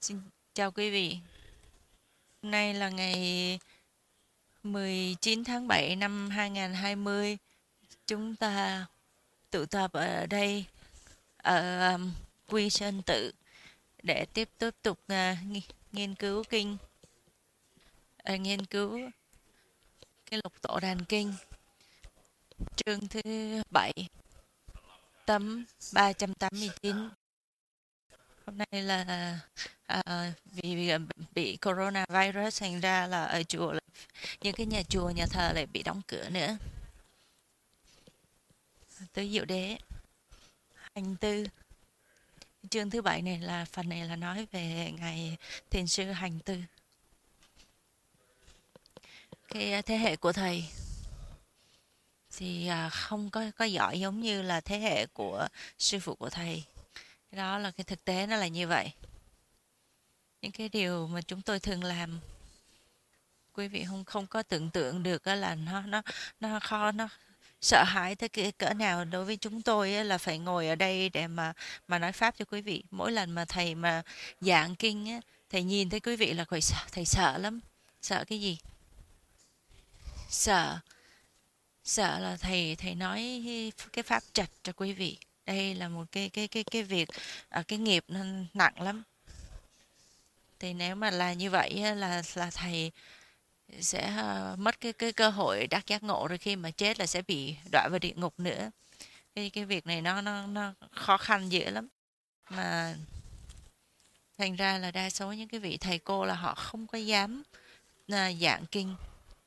Xin chào quý vị. Hôm nay là ngày 19 tháng 7 năm 2020. Chúng ta tụ tập ở đây ở Quy Sơn Tự để tiếp tục nghiên cứu kinh, nghiên cứu cái lục tổ đàn kinh chương thứ 7 tấm 389. Hôm nay là vì bị coronavirus thành ra là ở chùa những cái nhà chùa nhà thờ lại bị đóng cửa nữa. Tứ Diệu Đế hành tư chương thứ 7 này là phần này là nói về ngài thiền sư hành tư. Cái thế hệ của thầy thì không có giỏi giống như là thế hệ của sư phụ của thầy. Đó là cái thực tế, nó là như vậy. Những cái điều mà chúng tôi thường làm, quý vị không không có tưởng tượng được á, là nó khó, nó sợ hãi tới cái cỡ nào đối với chúng tôi á, là phải ngồi ở đây để mà nói pháp cho quý vị. Mỗi lần mà thầy mà giảng kinh á, thầy nhìn thấy quý vị là thầy sợ lắm. Sợ cái gì? Sợ sợ là thầy thầy nói cái pháp trật cho quý vị. Đây là một cái việc, cái nghiệp nó nặng lắm. Thì nếu mà là như vậy á, là thầy sẽ mất cái cơ hội đắc giác ngộ, rồi khi mà chết là sẽ bị đọa vào địa ngục nữa. Cái việc này nó khó khăn dữ lắm, mà thành ra là đa số những cái vị thầy cô là họ không có dám giảng kinh.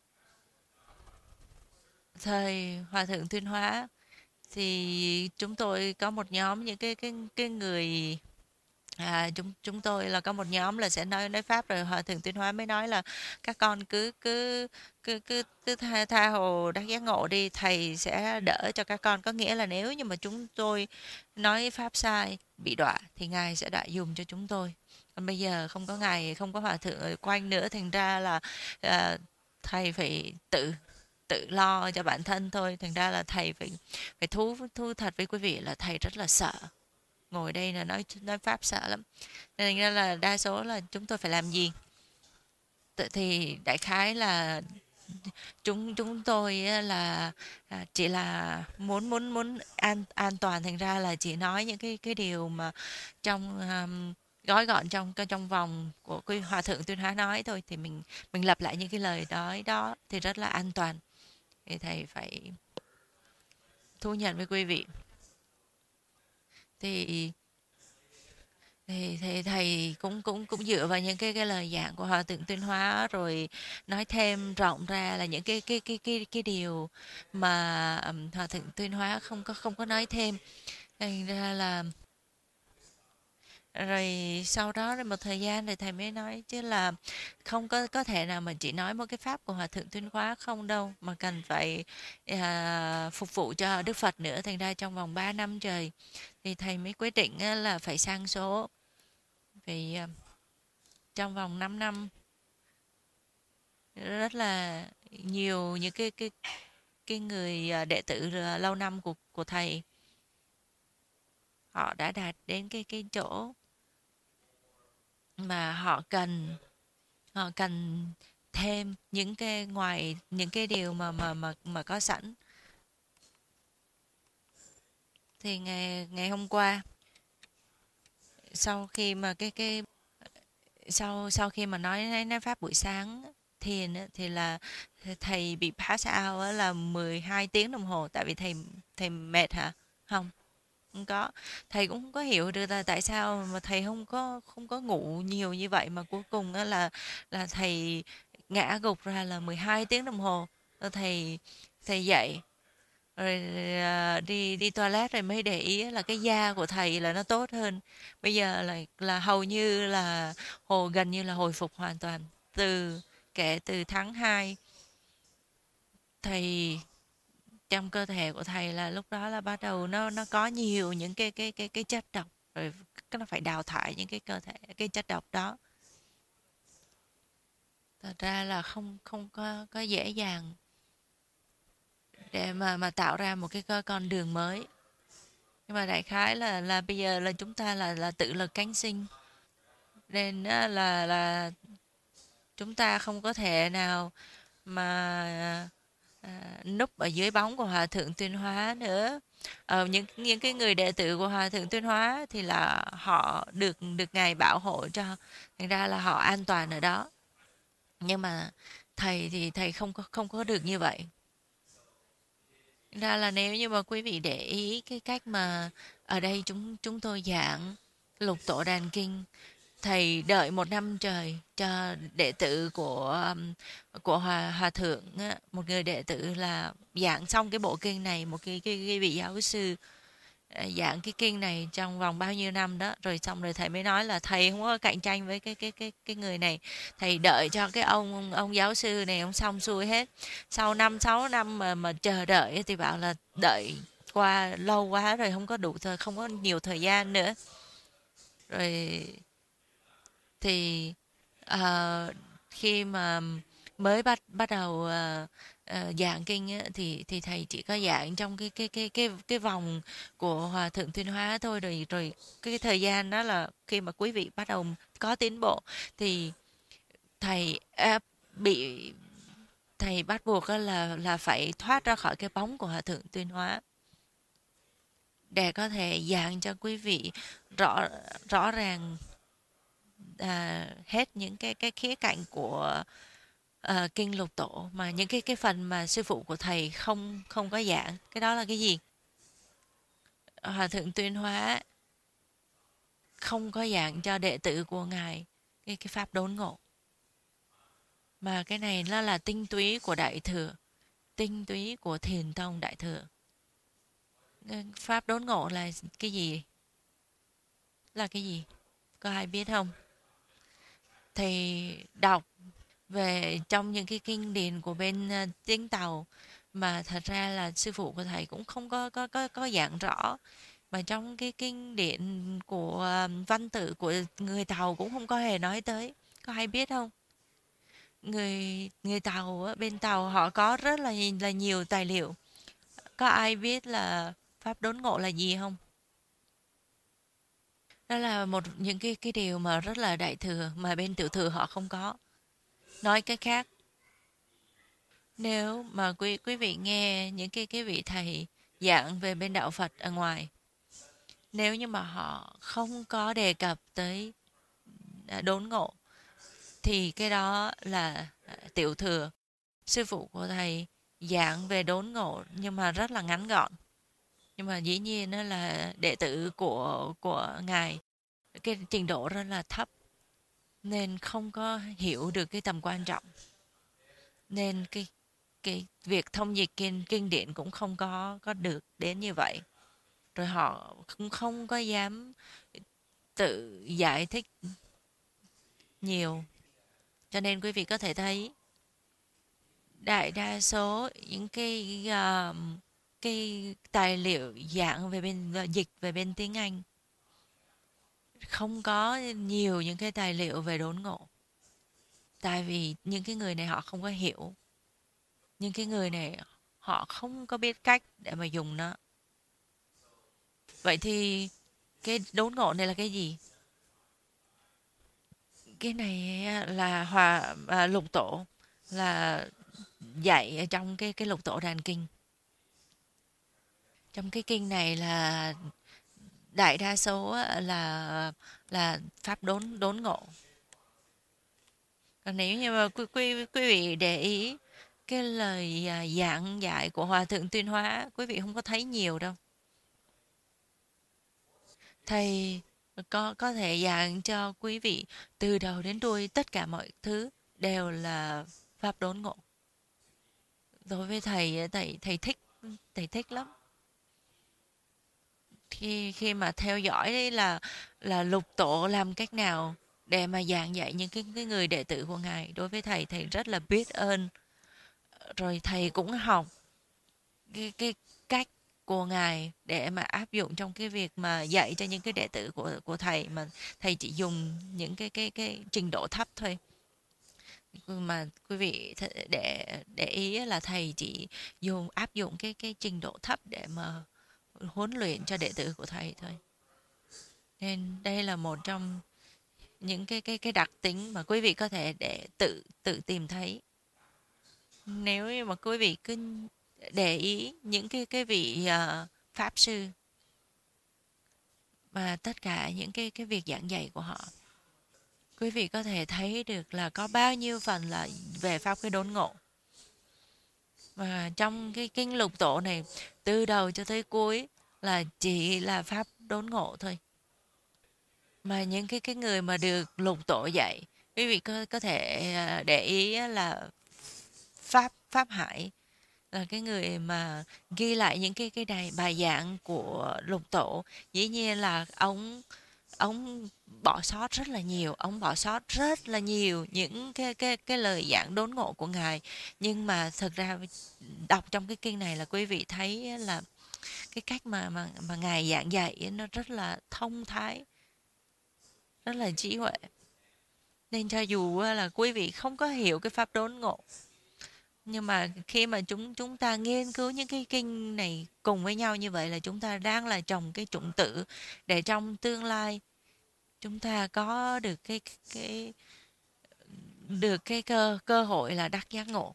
Thời Hòa thượng Tuyên Hóa thì chúng tôi có một nhóm những cái người, chúng tôi là có một nhóm là sẽ nói pháp, rồi Hòa thượng Tuyên Hóa mới nói là các con cứ tha hồ đắc giác ngộ đi, thầy sẽ đỡ cho các con. Có nghĩa là nếu như mà chúng tôi nói pháp sai bị đọa thì ngài sẽ đại dùng cho chúng tôi. Còn bây giờ không có ngài, không có hòa thượng ở quanh nữa, thành ra là thầy phải tự tự lo cho bản thân thôi. Thành ra là thầy phải phải thú thật với quý vị là thầy rất là sợ ngồi đây là nói pháp, sợ lắm. Nên thành ra là đa số là chúng tôi phải làm gì, thì đại khái là chúng chúng tôi là chỉ là muốn muốn muốn an toàn, thành ra là chỉ nói những cái điều mà trong gói gọn trong vòng của quý hòa thượng Tuyên Hóa nói thôi, thì mình lặp lại những cái lời nói đó thì rất là an toàn. Thì thầy phải thú nhận với quý vị. Thì thì thầy cũng cũng cũng dựa vào những cái lời giảng của hòa thượng Tuyên Hóa, rồi nói thêm rộng ra là những cái điều mà hòa thượng Tuyên Hóa không có nói thêm. Thành ra là rồi sau đó rồi một thời gian rồi thầy mới nói chứ là không có thể nào mà chỉ nói một cái pháp của hòa thượng Tuyên Hóa không đâu, mà cần phải phục vụ cho Đức Phật nữa. Thành ra trong vòng 3 năm trời thì thầy mới quyết định là phải sang số. Vì trong vòng 5 năm rất là nhiều những cái người đệ tử lâu năm của thầy, họ đã đạt đến cái chỗ mà họ cần thêm những cái ngoài những cái điều mà có sẵn. Thì ngày ngày hôm qua, sau khi mà cái sau khi mà nói pháp buổi sáng thiền thì là thầy bị pass out là 12 tiếng đồng hồ. Tại vì thầy mệt hả? Không, không có. Thầy cũng không có hiểu được là tại sao mà thầy không có ngủ nhiều như vậy, mà cuối cùng là thầy ngã gục ra là 12 tiếng đồng hồ. Rồi thầy dậy, rồi đi đi toilet, rồi mới để ý là cái da của thầy là nó tốt hơn. Bây giờ là hầu như là gần như là hồi phục hoàn toàn. Kể từ tháng 2, thầy trong cơ thể của thầy là lúc đó là bắt đầu nó có nhiều những cái chất độc, rồi nó phải đào thải những cái chất độc đó. Thật ra là không không có dễ dàng để mà tạo ra một cái con đường mới. Nhưng mà đại khái là bây giờ là chúng ta là tự lực cánh sinh. Nên á, là chúng ta không có thể nào mà núp ở dưới bóng của Hòa thượng Tuyên Hóa nữa. Những cái người đệ tử của Hòa thượng Tuyên Hóa thì là họ được được ngài bảo hộ cho, thành ra là họ an toàn ở đó. Nhưng mà thầy thì thầy không có được như vậy. Thành ra là nếu như mà quý vị để ý cái cách mà ở đây chúng chúng tôi giảng lục tổ đàn kinh, thầy đợi một năm trời cho đệ tử của hòa thượng á, một người đệ tử là giảng xong cái bộ kinh này, một cái vị giáo sư giảng cái kinh này trong vòng bao nhiêu năm đó, rồi xong rồi thầy mới nói là thầy không có cạnh tranh với cái người này, thầy đợi cho cái ông giáo sư này ông xong xuôi hết. Sau 5 6 năm mà chờ đợi thì bảo là đợi qua lâu quá rồi, không có đủ thời, không có nhiều thời gian nữa. Rồi thì khi mà mới bắt bắt đầu giảng kinh á, thì thầy chỉ có giảng trong cái vòng của Hòa thượng Tuyên Hóa thôi, rồi cái thời gian đó là khi mà quý vị bắt đầu có tiến bộ thì thầy bị thầy bắt buộc á là phải thoát ra khỏi cái bóng của Hòa thượng Tuyên Hóa để có thể giảng cho quý vị rõ rõ ràng hết những cái khía cạnh của kinh lục tổ, mà những cái phần mà sư phụ của thầy không không có giảng. Cái đó là cái gì? Hòa thượng Tuyên Hóa không có giảng cho đệ tử của ngài cái pháp đốn ngộ, mà cái này nó là tinh túy của đại thừa, tinh túy của thiền tông đại thừa. Pháp đốn ngộ là cái gì? Là cái gì? Có ai biết không? Thì đọc về trong những cái kinh điển của bên tiếng Tàu, mà thật ra là sư phụ của thầy cũng không có giảng rõ, mà trong cái kinh điển của văn tự của người Tàu cũng không có hề nói tới. Có ai biết không? Người người Tàu á, bên Tàu họ có rất là nhiều tài liệu. Có ai biết là pháp đốn ngộ là gì không? Đó là một những cái điều mà rất là đại thừa mà bên tiểu thừa họ không có. Nói cách khác, nếu mà quý vị nghe những cái vị thầy giảng về bên đạo Phật ở ngoài, nếu như mà họ không có đề cập tới đốn ngộ thì cái đó là tiểu thừa. Sư phụ của thầy giảng về đốn ngộ nhưng mà rất là ngắn gọn. Nhưng mà dĩ nhiên đó là đệ tử của ngài cái trình độ rất là thấp, nên không có hiểu được cái tầm quan trọng. Nên cái việc thông dịch kinh điển cũng không có được đến như vậy. Rồi họ cũng không có dám tự giải thích nhiều. Cho nên quý vị có thể thấy đại đa số những cái tài liệu giảng về bên dịch về bên tiếng Anh không có nhiều những cái tài liệu về đốn ngộ. Tại vì những cái người này họ không có hiểu. Những cái người này họ không có biết cách để mà dùng nó. Vậy thì cái đốn ngộ này là cái gì? Cái này là lục tổ là dạy ở trong cái lục tổ đàn kinh. Trong cái kinh này là đại đa số là pháp đốn đốn ngộ. Còn nếu như mà quý vị để ý cái lời giảng dạy của Hòa thượng Tuyên Hóa, quý vị không có thấy nhiều đâu. Thầy có thể giảng cho quý vị từ đầu đến đuôi tất cả mọi thứ đều là pháp đốn ngộ. Đối với thầy thích lắm. Khi mà theo dõi đấy là lục tổ làm cách nào để mà giảng dạy những cái người đệ tử của ngài, đối với thầy rất là biết ơn. Rồi thầy cũng học cái cách của ngài để mà áp dụng trong cái việc mà dạy cho những cái đệ tử của thầy, mà thầy chỉ dùng những cái trình độ thấp thôi. Mà quý vị để ý là thầy chỉ áp dụng cái trình độ thấp để mà huấn luyện cho đệ tử của thầy thôi. Nên đây là một trong những cái đặc tính mà quý vị có thể để tự tự tìm thấy. Nếu như mà quý vị cứ để ý những cái vị pháp sư và tất cả những cái việc giảng dạy của họ, quý vị có thể thấy được là có bao nhiêu phần là về pháp cái đốn ngộ. Và trong cái kinh lục tổ này, từ đầu cho tới cuối là chỉ là pháp đốn ngộ thôi. Mà những cái người mà được lục tổ dạy, quý vị có thể để ý là Pháp Pháp Hải là cái người mà ghi lại những cái bài giảng của lục tổ. Dĩ nhiên là ông bỏ sót rất là nhiều, ông bỏ sót rất là nhiều những cái lời giảng đốn ngộ của ngài. Nhưng mà thực ra đọc trong cái kinh này là quý vị thấy là cái cách mà ngài giảng dạy nó rất là thông thái, rất là trí huệ. Nên cho dù là quý vị không có hiểu cái pháp đốn ngộ, nhưng mà khi mà chúng ta nghiên cứu những cái kinh này cùng với nhau như vậy là chúng ta đang là trồng cái chủng tử để trong tương lai chúng ta có được cái được cái cơ hội là đắc giác ngộ.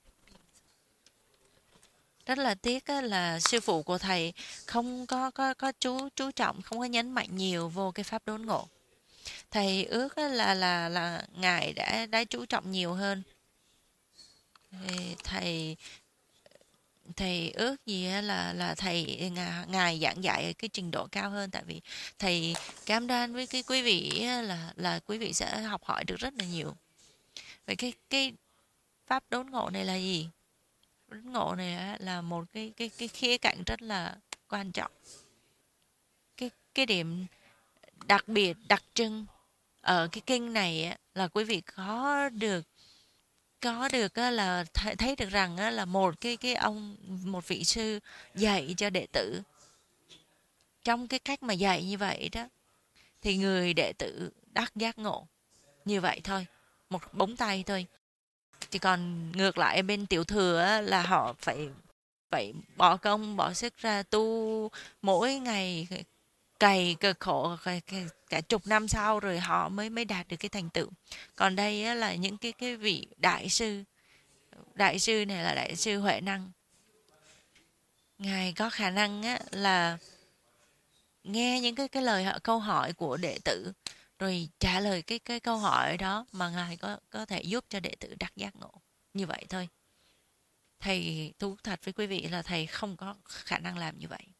Rất là tiếc là sư phụ của thầy không có chú trọng, không có nhấn mạnh nhiều vô cái pháp đốn ngộ. Thầy ước là ngài đã chú trọng nhiều hơn. Thầy thầy ước gì là thầy ngài giảng dạy ở cái trình độ cao hơn, tại vì thầy cam đoan với cái quý vị là quý vị sẽ học hỏi được rất là nhiều. Vậy cái pháp đốn ngộ này là gì? Đốn ngộ này là một cái khía cạnh rất là quan trọng. Cái điểm đặc biệt đặc trưng ở cái kinh này là quý vị có được là thấy được rằng là một vị sư dạy cho đệ tử. Trong cái cách mà dạy như vậy đó thì người đệ tử đắc giác ngộ như vậy thôi, một búng tay thôi. Chỉ còn ngược lại bên tiểu thừa là họ phải phải bỏ công bỏ sức ra tu mỗi ngày, cày cực khổ cả chục năm sau rồi họ mới mới đạt được cái thành tựu. Còn đây là những cái vị đại sư này là đại sư Huệ Năng. Ngài có khả năng là nghe những cái lời câu hỏi của đệ tử rồi trả lời cái câu hỏi đó mà ngài có thể giúp cho đệ tử đắc giác ngộ như vậy thôi. Thầy thú thật với quý vị là thầy không có khả năng làm như vậy.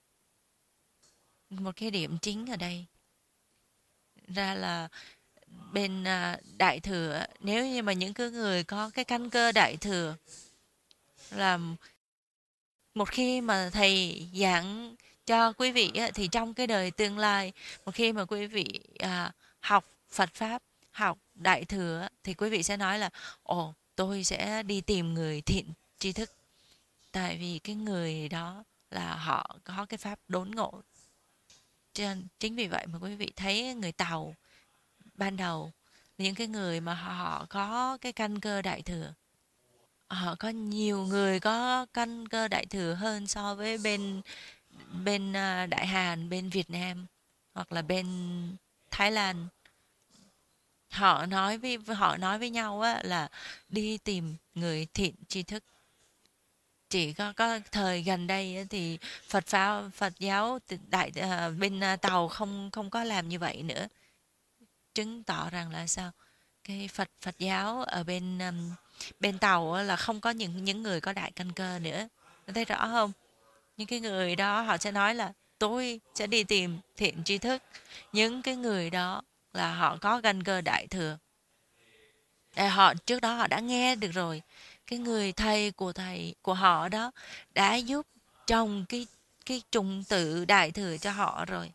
Một cái điểm chính ở đây ra là bên đại thừa, nếu như mà những cái người có cái căn cơ đại thừa là một khi mà thầy giảng cho quý vị thì trong cái đời tương lai, một khi mà quý vị học Phật pháp, học đại thừa thì quý vị sẽ nói là ồ, tôi sẽ đi tìm người thiện tri thức, tại vì cái người đó là họ có cái pháp đốn ngộ. Chính vì vậy mà quý vị thấy người Tàu ban đầu, những cái người mà họ có cái căn cơ đại thừa, họ có nhiều người có căn cơ đại thừa hơn so với bên bên Đại Hàn, bên Việt Nam hoặc là bên Thái Lan. Họ nói với nhau là đi tìm người thiện tri thức. Chỉ có thời gần đây thì Phật giáo bên Tàu không không có làm như vậy nữa, chứng tỏ rằng là sao, cái Phật giáo ở bên Tàu là không có những người có đại căn cơ nữa. Thấy rõ không? Những cái người đó họ sẽ nói là tôi sẽ đi tìm thiện tri thức. Những cái người đó là họ có căn cơ đại thừa. Họ trước đó họ đã nghe được rồi. Cái người thầy của họ đó đã giúp trồng cái trùng tử đại thừa cho họ rồi.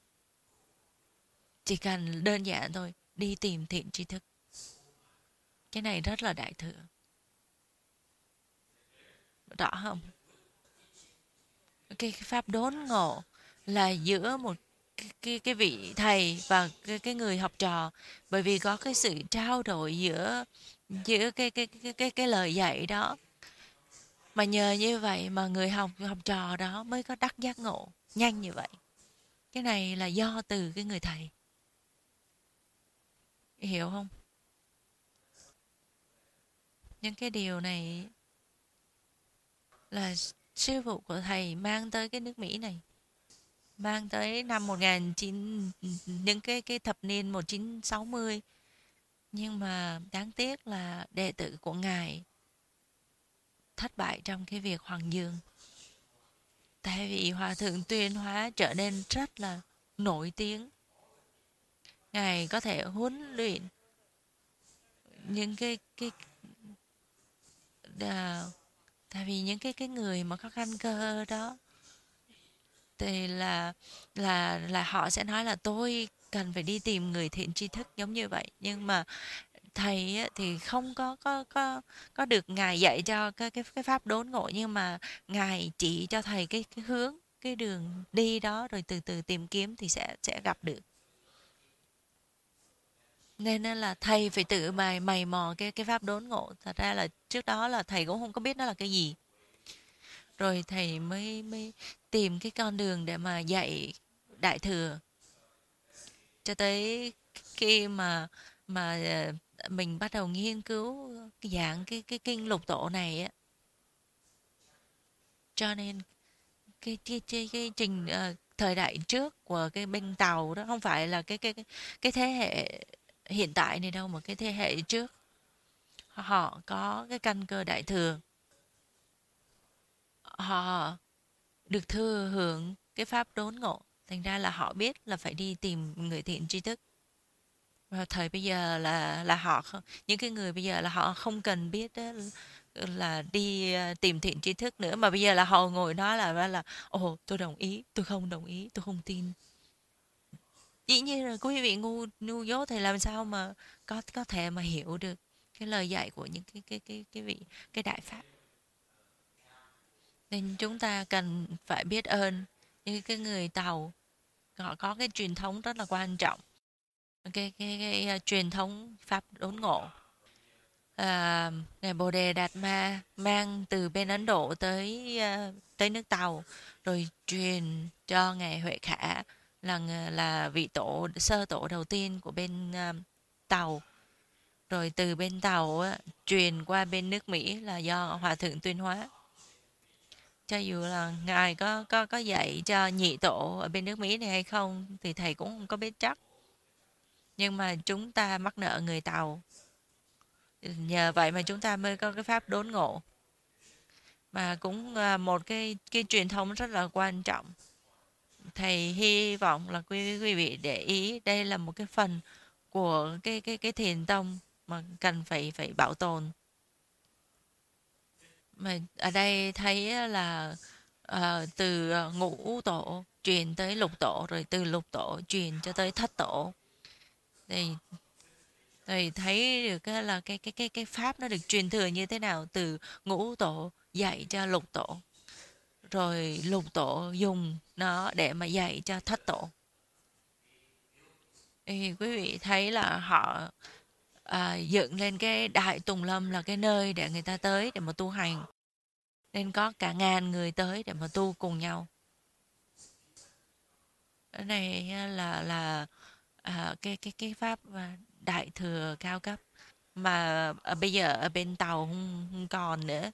Chỉ cần đơn giản thôi, đi tìm thiện tri thức. Cái này rất là đại thừa. Rõ không? Cái pháp đốn ngộ là giữa một cái vị thầy và cái người học trò, bởi vì có cái sự trao đổi giữa giữa cái lời dạy đó, mà nhờ như vậy mà người học học trò đó mới có đắc giác ngộ nhanh như vậy. Cái này là do từ cái người thầy. hiểu không? Những cái điều này là sư phụ của thầy mang tới cái nước Mỹ này, mang tới năm 19 những cái thập niên 1960. Nhưng mà đáng tiếc là đệ tử của ngài thất bại trong cái việc hoàng dương. Tại vì Hòa thượng Tuyên Hóa trở nên rất là nổi tiếng. Ngài có thể huấn luyện những cái à, tại vì những cái người mà có căn cơ đó thì là họ sẽ nói là tôi cần phải đi tìm người thiện tri thức giống như vậy. Nhưng mà thầy á, thì không có được ngài dạy cho cái pháp đốn ngộ, nhưng mà ngài chỉ cho thầy cái hướng, cái đường đi đó, rồi từ từ tìm kiếm thì sẽ gặp được. Nên là thầy phải tự mày mò cái pháp đốn ngộ. Thật ra là trước đó là thầy cũng không có biết nó là cái gì, rồi thầy mới mới tìm cái con đường để mà dạy đại thừa. Cho tới khi mà mình bắt đầu nghiên cứu cái dạng cái kinh lục tổ này á, cho nên cái trình thời đại trước của cái bên Tàu đó không phải là cái thế hệ hiện tại này đâu, mà cái thế hệ trước họ có cái căn cơ đại thừa, họ được thừa hưởng cái pháp đốn ngộ, thành ra là họ biết là phải đi tìm người thiện tri thức. Và thời bây giờ là họ những cái người bây giờ là họ không cần biết đó, là đi tìm thiện tri thức nữa, mà bây giờ là họ ngồi nói là ồ tôi đồng ý, tôi không đồng ý, tôi không tin. Dĩ nhiên là quý vị ngu dốt thì làm sao mà có thể mà hiểu được cái lời dạy của những cái vị cái đại pháp. Nên chúng ta cần phải biết ơn những cái người Tàu, họ có cái truyền thống rất là quan trọng, truyền thống pháp đốn ngộ. Ngài Bồ Đề Đạt Ma mang từ bên Ấn Độ tới nước Tàu, rồi truyền cho ngài Huệ Khả là vị sơ tổ đầu tiên của bên Tàu, rồi từ bên Tàu á, truyền qua bên nước Mỹ là do Hòa thượng Tuyên Hóa. Cho dù là ngài có dạy cho nhị tổ ở bên nước Mỹ này hay không thì thầy cũng không có biết chắc, nhưng mà chúng ta mắc nợ người Tàu, nhờ vậy mà chúng ta mới có cái pháp đốn ngộ, mà cũng một cái truyền thống rất là quan trọng. Thầy hy vọng là quý vị để ý, đây là một cái phần của cái thiền tông mà cần phải bảo tồn. Mà ở đây thấy là từ ngũ tổ truyền tới lục tổ, rồi từ lục tổ truyền cho tới thất tổ, thì thấy được là cái pháp nó được truyền thừa như thế nào, từ ngũ tổ dạy cho lục tổ, rồi lục tổ dùng nó để mà dạy cho thất tổ. Thì quý vị thấy là họ dựng lên cái Đại Tùng Lâm là cái nơi để người ta tới để mà tu hành, nên có cả ngàn người tới để mà tu cùng nhau. Cái này là cái pháp đại thừa cao cấp mà bây giờ ở bên Tàu không còn nữa.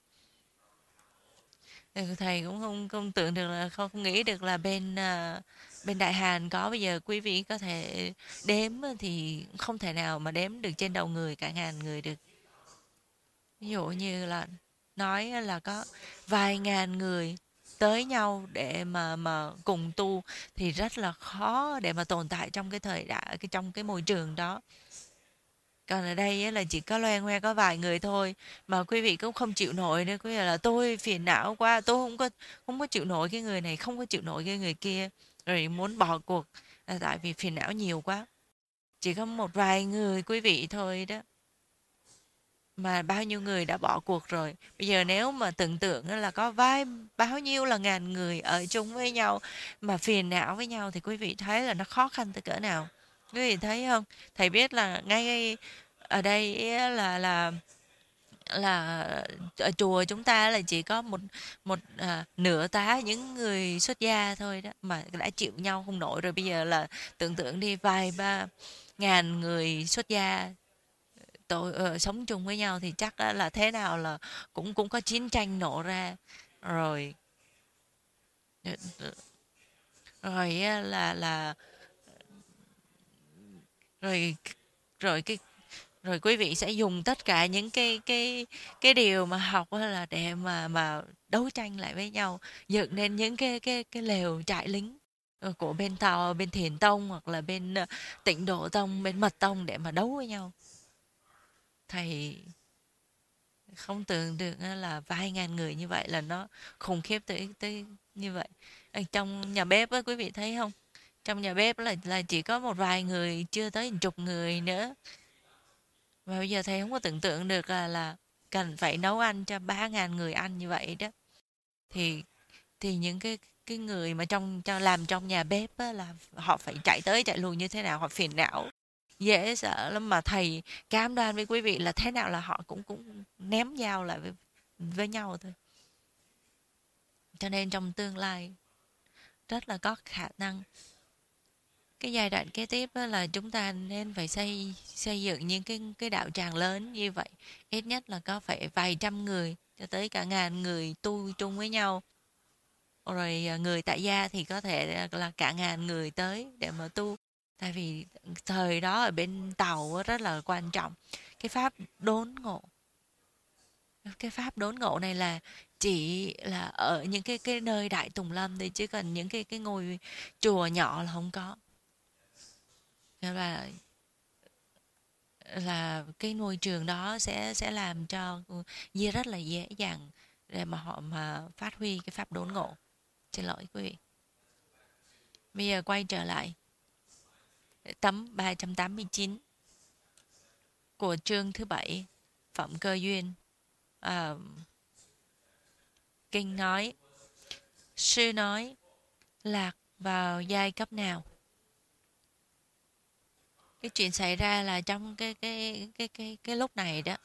Thầy cũng không tưởng được, là không nghĩ được là bên Đại Hàn có. Bây giờ quý vị có thể đếm thì không thể nào mà đếm được trên đầu người cả ngàn người được. Ví dụ như là nói là có vài ngàn người tới nhau để mà cùng tu thì rất là khó để mà tồn tại trong cái trong cái môi trường đó. Còn ở đây là chỉ có loe ngoe có vài người thôi, mà quý vị cũng không chịu nổi nữa. Quý vị là tôi phiền não quá, tôi không có chịu nổi cái người này, không có chịu nổi cái người kia, rồi muốn bỏ cuộc tại vì phiền não nhiều quá. Chỉ có một vài người quý vị thôi đó, mà bao nhiêu người đã bỏ cuộc rồi. Bây giờ nếu mà tưởng tượng là có bao nhiêu là ngàn người ở chung với nhau mà phiền não với nhau thì quý vị thấy là nó khó khăn tới cỡ nào. Quý vị thấy không? Thầy biết là ngay ở đây là ở chùa chúng ta là chỉ có một nửa tá những người xuất gia thôi đó mà đã chịu nhau không nổi rồi. Bây giờ là tưởng tượng đi, ngàn người xuất gia sống chung với nhau thì chắc là thế nào là cũng cũng có chiến tranh nổ ra rồi. Rồi rồi rồi cái rồi quý vị sẽ dùng tất cả những cái điều mà học á là để mà đấu tranh lại với nhau, dựng nên những cái lều trại lính của bên Tàu, bên Thiền Tông hoặc là bên Tịnh Độ Tông, bên Mật Tông để mà đấu với nhau. Thầy không tưởng được á là vài ngàn người như vậy là nó khủng khiếp tới tới như vậy. Trong nhà bếp á quý vị thấy không? Trong nhà bếp là chỉ có một vài người, chưa tới chục người nữa. Và bây giờ thầy không có tưởng tượng được là cần phải nấu ăn cho 3.000 người ăn như vậy đó. Thì những cái người mà làm trong nhà bếp á, là họ phải chạy tới chạy lui như thế nào, họ phiền não dễ sợ lắm, mà thầy cam đoan với quý vị là thế nào là họ cũng cũng ném dao lại với nhau thôi. Cho nên trong tương lai rất là có khả năng cái giai đoạn kế tiếp á, là chúng ta nên phải xây dựng những cái đạo tràng lớn như vậy, ít nhất là có phải vài trăm người cho tới cả ngàn người tu chung với nhau. Rồi người tại gia thì có thể là cả ngàn người tới để mà tu. Tại vì thời đó ở bên Tàu á, rất là quan trọng cái pháp đốn ngộ. Cái pháp đốn ngộ này là chỉ là ở những cái nơi Đại Tùng Lâm thôi, chứ cần những cái ngôi chùa nhỏ là không có. Nên là cái môi trường đó sẽ làm cho rất là dễ dàng để mà họ mà phát huy cái pháp đốn ngộ. Xin lỗi quý vị. Bây giờ quay trở lại tấm 389 của chương thứ 7 Phẩm Cơ Duyên. À, kinh nói: sư nói lạc vào giai cấp nào? Cái chuyện xảy ra là trong cái lúc này đó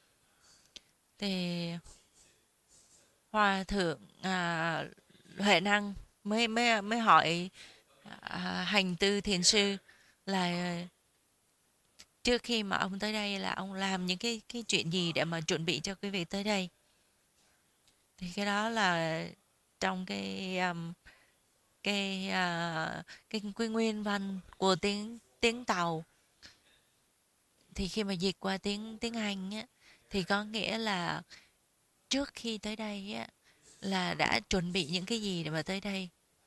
thì hòa thượng Huệ Năng mới mới mới hỏi hành tư thiền sư là trước khi mà ông tới đây là ông làm những cái chuyện gì để mà chuẩn bị cho quý vị tới đây. Thì cái đó là trong cái nguyên văn của tiếng Tàu, thì khi mà dịch qua tiếng tiếng Anh á, thì có nghĩa là trước khi tới đây á, là đã chuẩn bị những cái gì để mà tới đây.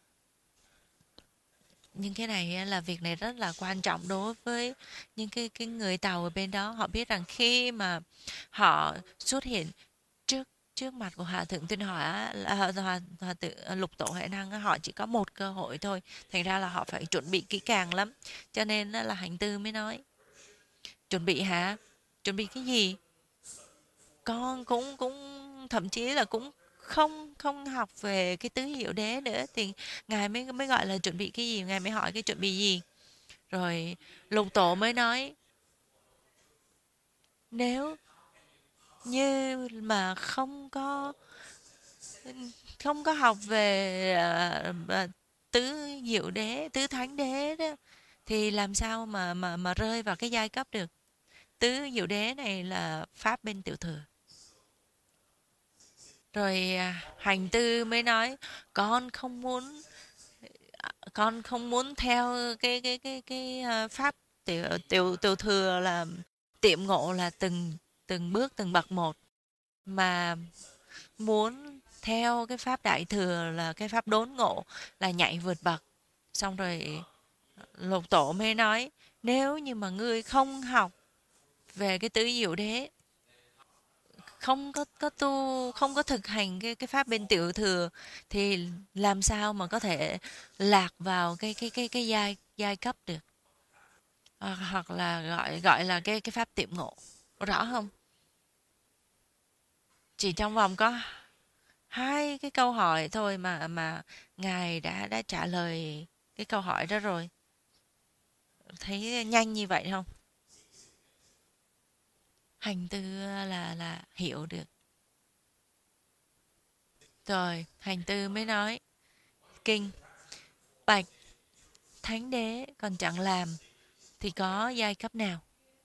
Nhưng cái này là việc này rất là quan trọng đối với những cái người Tàu ở bên đó. Họ biết rằng khi mà họ xuất hiện trước trước mặt của Hòa thượng Tuyên Hóa là Hòa thượng Lục Tổ Huệ Năng, họ chỉ có một cơ hội thôi, thành ra là họ phải chuẩn bị kỹ càng lắm. Cho nên là hành tư mới nói: chuẩn bị hả? Chuẩn bị cái gì? Con cũng cũng thậm chí là cũng không không học về cái tứ diệu đế nữa, thì ngài mới mới gọi là chuẩn bị cái gì, ngài mới hỏi cái chuẩn bị gì. Rồi Lục Tổ mới nói: nếu như mà không có học về tứ diệu đế, tứ thánh đế đó, thì làm sao mà rơi vào cái giai cấp được. Tứ diệu đế này là pháp bên tiểu thừa. Rồi hành tư mới nói: con không muốn con không muốn theo cái pháp tiểu tiểu tiểu thừa là tiệm ngộ là từng từng bước từng bậc một, mà muốn theo cái pháp đại thừa là cái pháp đốn ngộ, là nhảy vượt bậc. Xong rồi Lục Tổ mới nói: nếu như mà ngươi không học về cái tứ diệu đế, không có tu, không có thực hành cái pháp bên tiểu thừa, thì làm sao mà có thể lạc vào cái giai giai cấp được. Hoặc là gọi gọi là cái pháp tiệm ngộ. Rõ không? Chỉ trong vòng có hai cái câu hỏi thôi mà ngài đã trả lời cái câu hỏi đó rồi. Thấy nhanh như vậy không? Hành tư là hiểu được. Rồi hành tư mới nói: kinh bạch thánh đế còn chẳng làm, thì có giai cấp nào?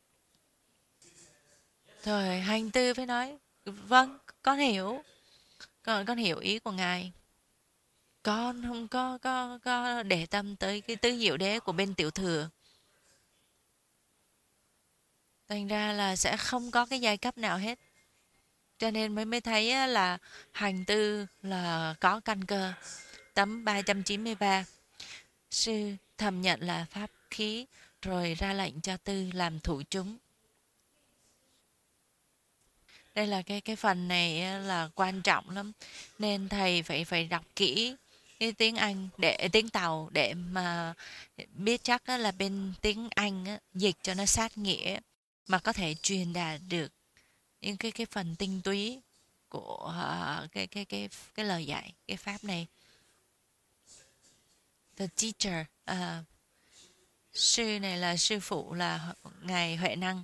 Rồi hành tư phải nói vâng, con hiểu, con hiểu ý của ngài. Con không có để tâm tới cái tứ diệu đế của bên tiểu thừa. Thành ra là sẽ không có cái giai cấp nào hết. Cho nên mới mới thấy á, là hành tư là có căn cơ. Tấm 393. Sư thầm nhận là pháp khí, rồi ra lệnh cho tư làm thủ chúng. Đây là cái phần này á, là quan trọng lắm, nên thầy phải đọc kỹ cái tiếng Anh để tiếng Tàu để mà biết chắc á, là bên tiếng Anh á, dịch cho nó sát nghĩa mà có thể truyền đạt được những cái phần tinh túy của cái lời dạy cái pháp này. The teacher, sư này là sư phụ là ngài Huệ Năng.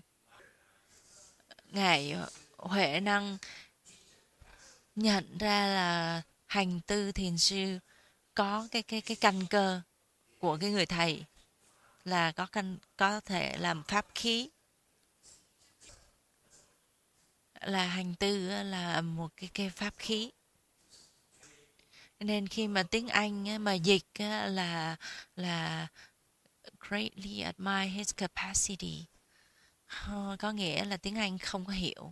Ngài Huệ Năng nhận ra là hành tư thiền sư có cái căn cơ của cái người thầy là có thể làm pháp khí, là hành tư là một cái pháp khí. Nên khi mà tiếng Anh mà dịch là greatly admire his capacity, có nghĩa là tiếng Anh không có hiểu.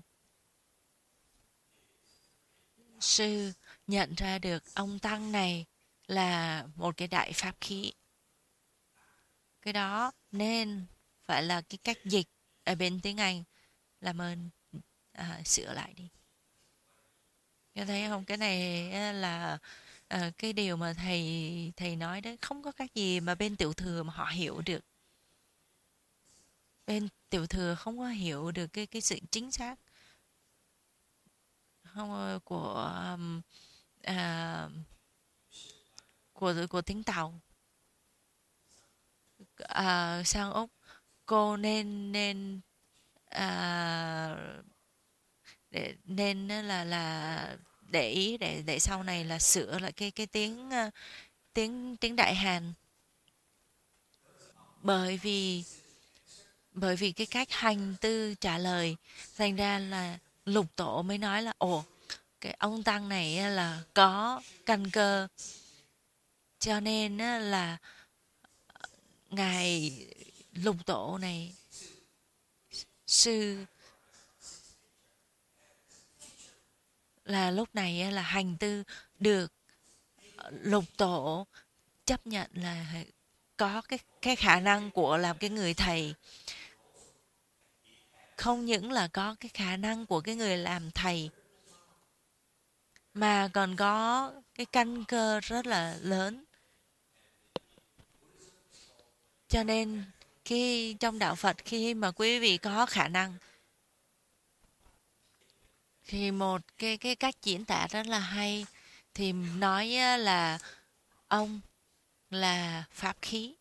Sư nhận ra được ông tăng này là một cái đại pháp khí. Cái đó nên phải là cái cách dịch ở bên tiếng Anh. Làm ơn sửa lại đi. Nghe thấy không? Cái này là cái điều mà thầy nói đấy, không có cái gì mà bên tiểu thừa mà họ hiểu được. Bên tiểu thừa không có hiểu được cái sự chính xác không à, của tiếng Tàu. Sang Úc cô nên à, nên là để ý để sau này là sửa lại cái tiếng Đại Hàn, bởi vì cái cách hành tư trả lời, thành ra là lục tổ mới nói là ồ, cái ông tăng này là có căn cơ, cho nên là ngài lục tổ này, sư là lúc này là hành tư được lục tổ chấp nhận là có cái khả năng của làm cái người thầy, không những là có cái khả năng của cái người làm thầy mà còn có cái căn cơ rất là lớn. Cho nên khi trong đạo Phật, khi mà quý vị có khả năng thì một cái cách diễn tả rất là hay, thì nói là ông là pháp khí.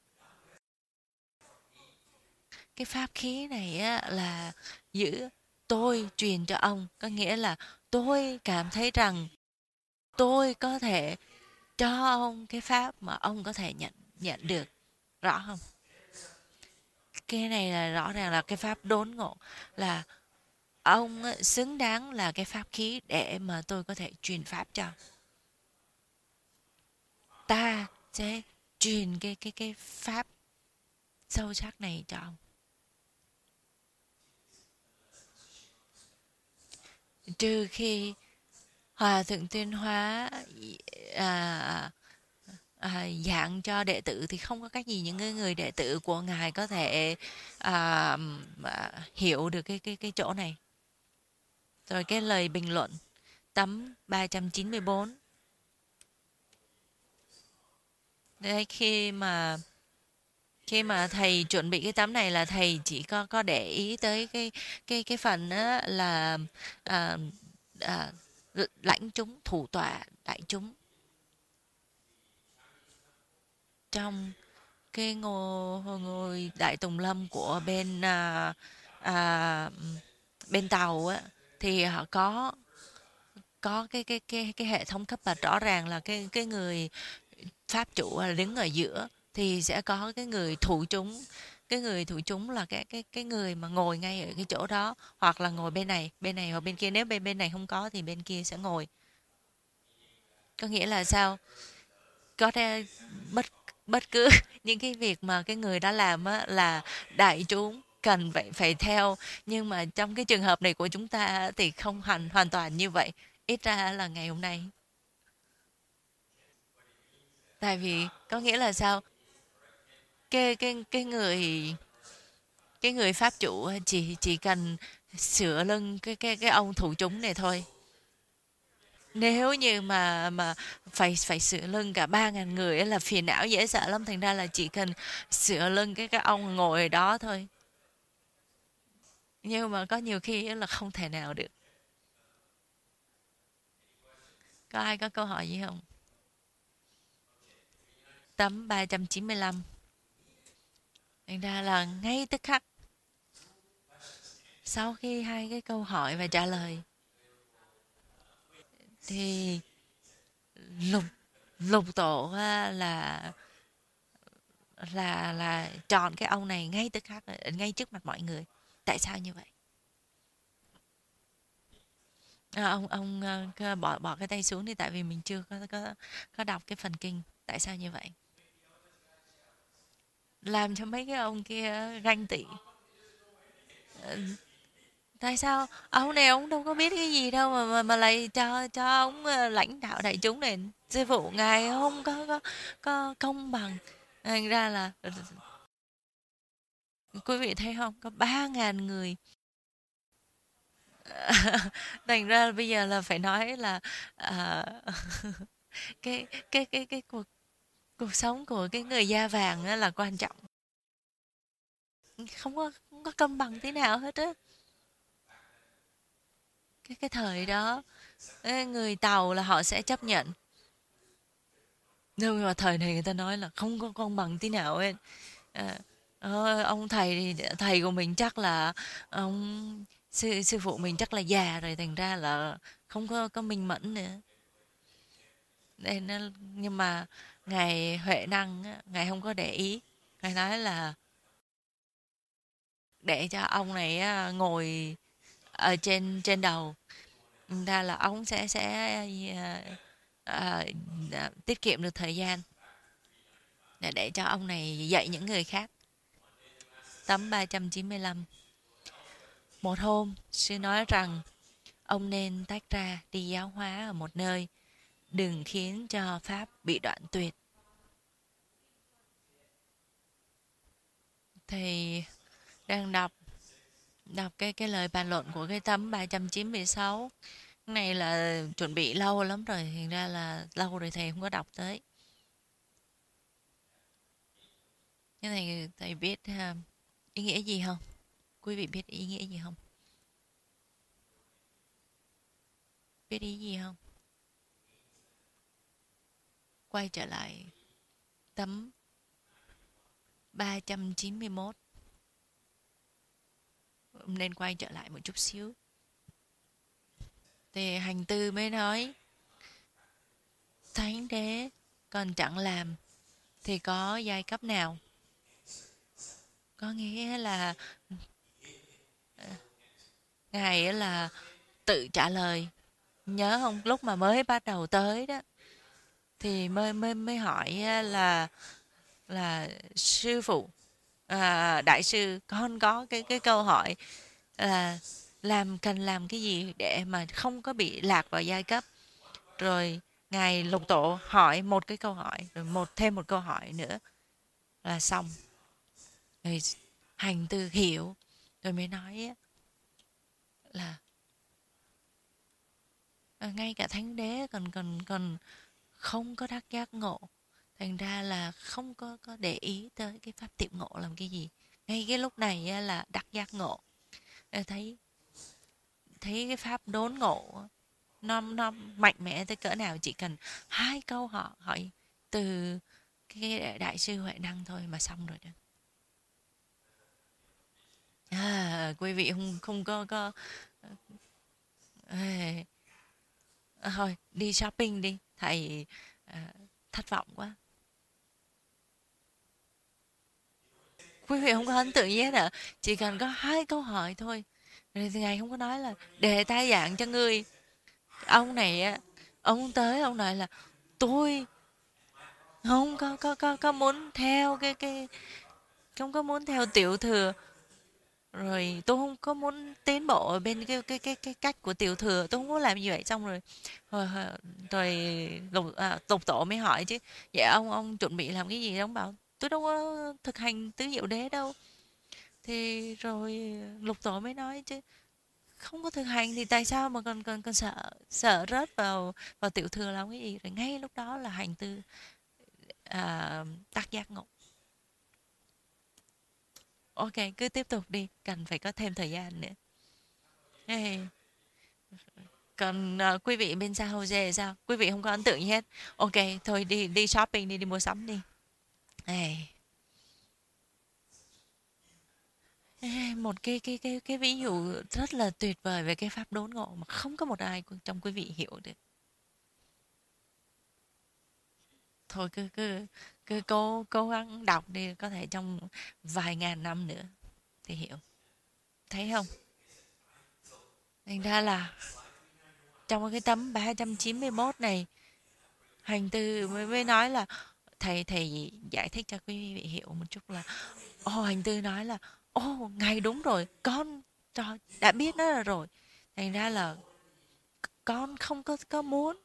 Cái pháp khí này là giữ tôi truyền cho ông, có nghĩa là tôi cảm thấy rằng tôi có thể cho ông cái pháp mà ông có thể nhận được, rõ không? Cái này là rõ ràng là cái pháp đốn ngộ, là ông xứng đáng là cái pháp khí để mà tôi có thể truyền pháp cho. Ta sẽ truyền cái pháp sâu sắc này cho ông. Trừ khi Hòa Thượng Tuyên Hóa à, dạng cho đệ tử thì không có cách gì những cái người đệ tử của ngài có thể hiểu được cái chỗ này. Rồi cái lời bình luận tấm 394. Đấy, khi mà thầy chuẩn bị cái tấm này là thầy chỉ có để ý tới cái phần á, là à, à, lãnh chúng thủ tọa đại chúng trong cái ngôi đại tùng lâm của à, bên Tàu á, thì họ có cái hệ thống cấp bậc rõ ràng, là cái người pháp chủ là đứng ở giữa thì sẽ có cái người thủ chúng, cái người thụ chúng là cái người mà ngồi ngay ở cái chỗ đó, hoặc là ngồi bên này hoặc bên kia, nếu bên bên này không có thì bên kia sẽ ngồi. Có nghĩa là sao? Có thể bất bất cứ những cái việc mà cái người đó làm á là đại chúng cần phải phải theo, nhưng mà trong cái trường hợp này của chúng ta á, thì không hẳn hoàn toàn như vậy, ít ra là ngày hôm nay. Tại vì có nghĩa là sao? Cái người pháp chủ chỉ cần sửa lưng cái ông thủ chúng này thôi. Nếu như mà phải phải sửa lưng cả 3.000 người ấy là phiền não dễ sợ lắm, thành ra là chỉ cần sửa lưng cái ông ngồi ở đó thôi. Nhưng mà có nhiều khi là không thể nào được. Có ai có câu hỏi gì không? Tấm 395. Thành ra là ngay tức khắc sau khi hai cái câu hỏi và trả lời thì lục lục tổ là chọn cái ông này ngay tức khắc, ngay trước mặt mọi người. Tại sao như vậy? Ông bỏ bỏ cái tay xuống đi, tại vì mình chưa có đọc cái phần kinh. Tại sao như vậy? Làm cho mấy cái ông kia ganh tị. Ờ, Tại sao ông này ông đâu có biết cái gì đâu mà lại cho ông lãnh đạo đại chúng này? Sư phụ ngài không có công bằng. Thành ra là quý vị thấy không, có 3.000 người. Thành ra bây giờ là phải nói là à, cái cuộc cuộc sống của cái người da vàng á là quan trọng, không có công bằng tí nào hết á. Cái thời đó người Tàu là họ sẽ chấp nhận, nhưng mà thời này người ta nói là không có công bằng tí nào hết. À, ông thầy thì thầy của mình chắc là ông sư phụ mình chắc là già rồi, thành ra là không có minh mẫn nữa. Nên nhưng mà ngài Huệ Năng á, ngài không có để ý, ngài nói là để cho ông này á, ngồi ở trên trên đầu, ra là ông sẽ à, tiết kiệm được thời gian để cho ông này dạy những người khác. Tấm 395. Một hôm sư nói rằng ông nên tách ra đi giáo hóa ở một nơi, đừng khiến cho pháp bị đoạn tuyệt. Thì đang đọc đọc cái lời bàn luận của cái tấm 396. Cái này là chuẩn bị lâu lắm rồi, thành ra là lâu rồi thầy không có đọc tới. Cái này thầy biết ý nghĩa gì không? Quý vị biết ý nghĩa gì không? Biết ý gì không? Quay trở lại tấm 391. Nên quay trở lại một chút xíu. Thì hành tư mới nói thánh đế còn chẳng làm thì có giai cấp nào? Có nghĩa là ngài ấy là tự trả lời. Nhớ không, lúc mà mới bắt đầu tới đó thì mới hỏi là sư phụ, đại sư, con có cái câu hỏi là cần làm cái gì để mà không có bị lạc vào giai cấp. Rồi ngài lục tổ hỏi một cái câu hỏi, rồi thêm một câu hỏi nữa là xong. Rồi hành tư hiểu, rồi mới nói là ngay cả thánh đế còn còn còn không có đắc giác ngộ, thành ra là không có để ý tới cái pháp tiệm ngộ làm cái gì. Ngay cái lúc này là đắc giác ngộ. Thấy thấy cái pháp đốn ngộ nó mạnh mẽ tới cỡ nào, chỉ cần hai câu họ hỏi từ cái đại sư Huệ Năng thôi mà xong rồi đó. Quý vị không không có ê, thôi đi shopping đi, thầy thất vọng quá. Quý vị không có ấn tượng gì hết ạ. Chỉ cần có hai câu hỏi thôi. Rồi thì Ngài không có nói là để ta giảng cho ngươi. Ông này á, ông tới ông nói là tôi không có muốn theo cái không có muốn theo tiểu thừa, rồi tôi không có muốn tiến bộ ở bên cái cách của tiểu thừa, tôi không muốn làm như vậy. Xong rồi rồi, rồi lục tổ mới hỏi chứ, dạ ông chuẩn bị làm cái gì? Ông bảo tôi đâu có thực hành tứ diệu đế đâu. Thì rồi lục tổ mới nói chứ, không có thực hành thì tại sao mà còn sợ sợ rớt vào vào tiểu thừa làm cái gì? Rồi ngay lúc đó là hành tư tác giác ngộ. Ok, cứ tiếp tục đi, cần phải có thêm thời gian nữa. Ê, còn quý vị bên San Jose sao? Quý vị không có ấn tượng gì hết. Ok, thôi đi đi shopping đi, đi mua sắm đi. Ê, một cái ví dụ rất là tuyệt vời về cái pháp đốn ngộ mà không có một ai trong quý vị hiểu được. Thôi cứ cứ cứ cố gắng đọc đi, có thể trong vài ngàn năm nữa thì hiểu. Thấy không? Thành ra là trong cái tấm 391 này, hành tư mới nói là thầy giải thích cho quý vị hiểu một chút là hành tư nói là ngài đúng rồi, con đã biết nó là rồi. Thành ra là con không có muốn,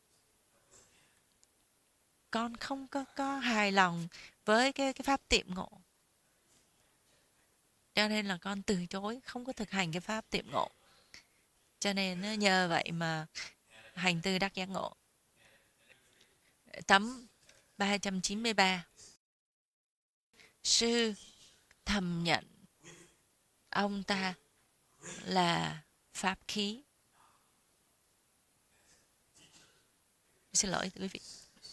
con không có hài lòng với cái pháp tiệm ngộ, cho nên là con từ chối không có thực hành cái pháp tiệm ngộ. Cho nên nhờ vậy mà hành tư đắc giác ngộ. Tấm 393, sư thầm nhận ông ta là pháp khí. Xin lỗi quý vị.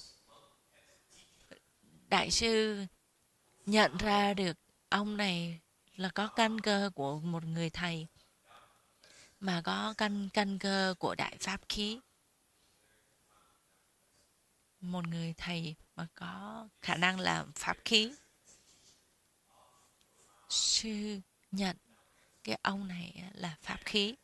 Đại sư nhận ra được ông này là có căn cơ của một người thầy, mà có căn cơ của đại pháp khí. Một người thầy mà có khả năng làm pháp khí. Sư nhận cái ông này là pháp khí.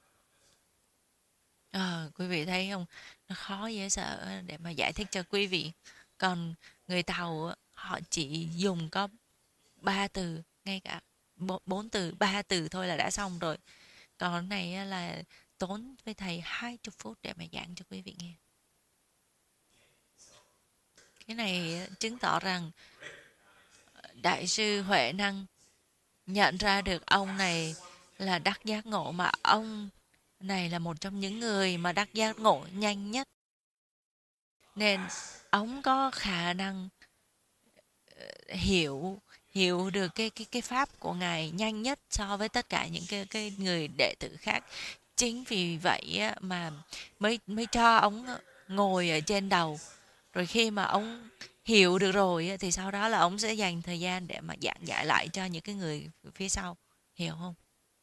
Quý vị thấy không? Nó khó dễ sợ để mà giải thích cho quý vị. Còn người Tàu họ chỉ dùng có 3 từ, ngay cả 4 từ, 3 từ thôi là đã xong rồi. Còn cái này là tốn với thầy 20 phút để mà giảng cho quý vị nghe. Cái này chứng tỏ rằng Đại sư Huệ Năng nhận ra được ông này là đắc giác ngộ, mà ông này là một trong những người mà đắc giác ngộ nhanh nhất. Nên ông có khả năng hiểu hiểu được cái pháp của ngài nhanh nhất so với tất cả những cái người đệ tử khác. Chính vì vậy mà mới cho ông ngồi ở trên đầu. Rồi khi mà ông hiểu được rồi thì sau đó là ông sẽ dành thời gian để mà giảng giải lại cho những cái người phía sau, hiểu không?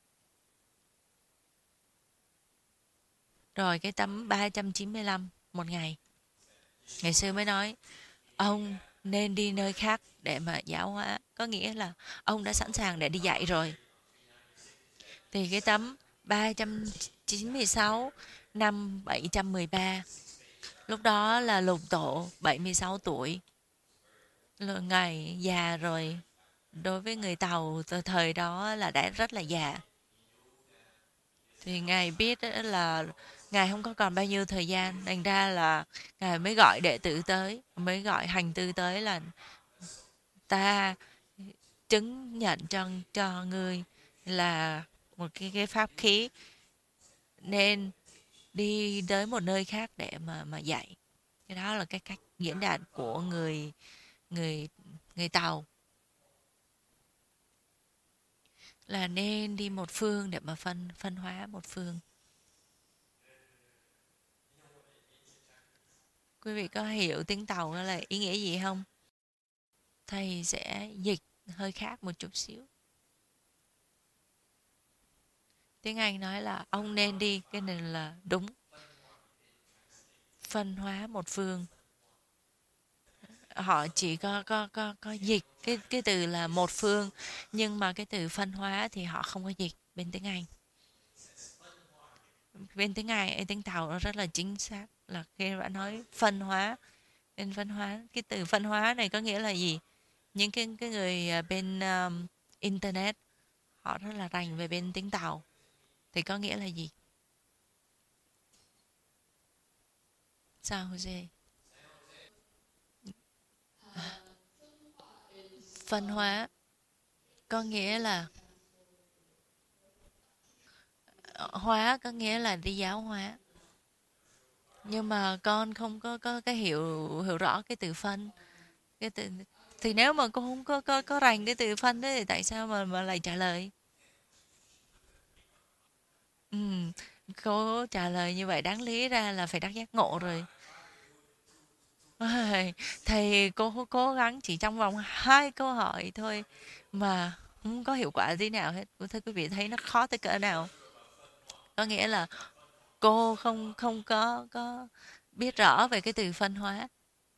Rồi cái tấm 395, một ngày ngày xưa mới nói ông nên đi nơi khác để mà giáo hóa, có nghĩa là ông đã sẵn sàng để đi dạy rồi. Thì cái tấm 396, năm 713, lúc đó là lục tổ 76 tuổi, là ngài già rồi. Đối với người Tàu thời đó là đã rất là già. Thì ngài biết là ngài không có còn bao nhiêu thời gian, thành ra là ngài mới gọi đệ tử tới, mới gọi hành tư tới là ta chứng nhận cho ngươi là một cái pháp khí, nên đi tới một nơi khác để mà dạy. Cái đó là cái cách diễn đạt của người người người Tàu, là nên đi một phương để mà phân hóa một phương. Quý vị có hiểu tiếng Tàu đó là ý nghĩa gì không? Thầy sẽ dịch hơi khác một chút xíu. Tiếng Anh nói là ông nên đi, cái này là đúng. Phân hóa một phương. họ chỉ có dịch cái từ là một phương, nhưng mà cái từ phân hóa thì họ không có dịch bên tiếng Anh. Bên tiếng Anh, tiếng Tàu nó rất là chính xác, là khi bạn nói phân hóa, bên phân hóa, cái từ phân hóa này có nghĩa là gì? Những cái người bên internet, họ rất là rành về bên tiếng Tàu, thì có nghĩa là gì? Sao Jose? Phân hóa có nghĩa là hóa có nghĩa là đi giáo hóa, nhưng mà con không có cái hiểu hiểu rõ cái từ phân. Cái từ, thì nếu mà con không có rành cái từ phân đấy thì tại sao mà lại trả lời? Ừ, cô trả lời như vậy đáng lý ra là phải đắc giác ngộ rồi. Ôi, thầy cô cố gắng chỉ trong vòng 2 câu hỏi thôi mà không có hiệu quả tí nào hết. Thưa quý vị thấy nó khó tới cỡ nào? Có nghĩa là cô không không có biết rõ về cái từ phân hóa.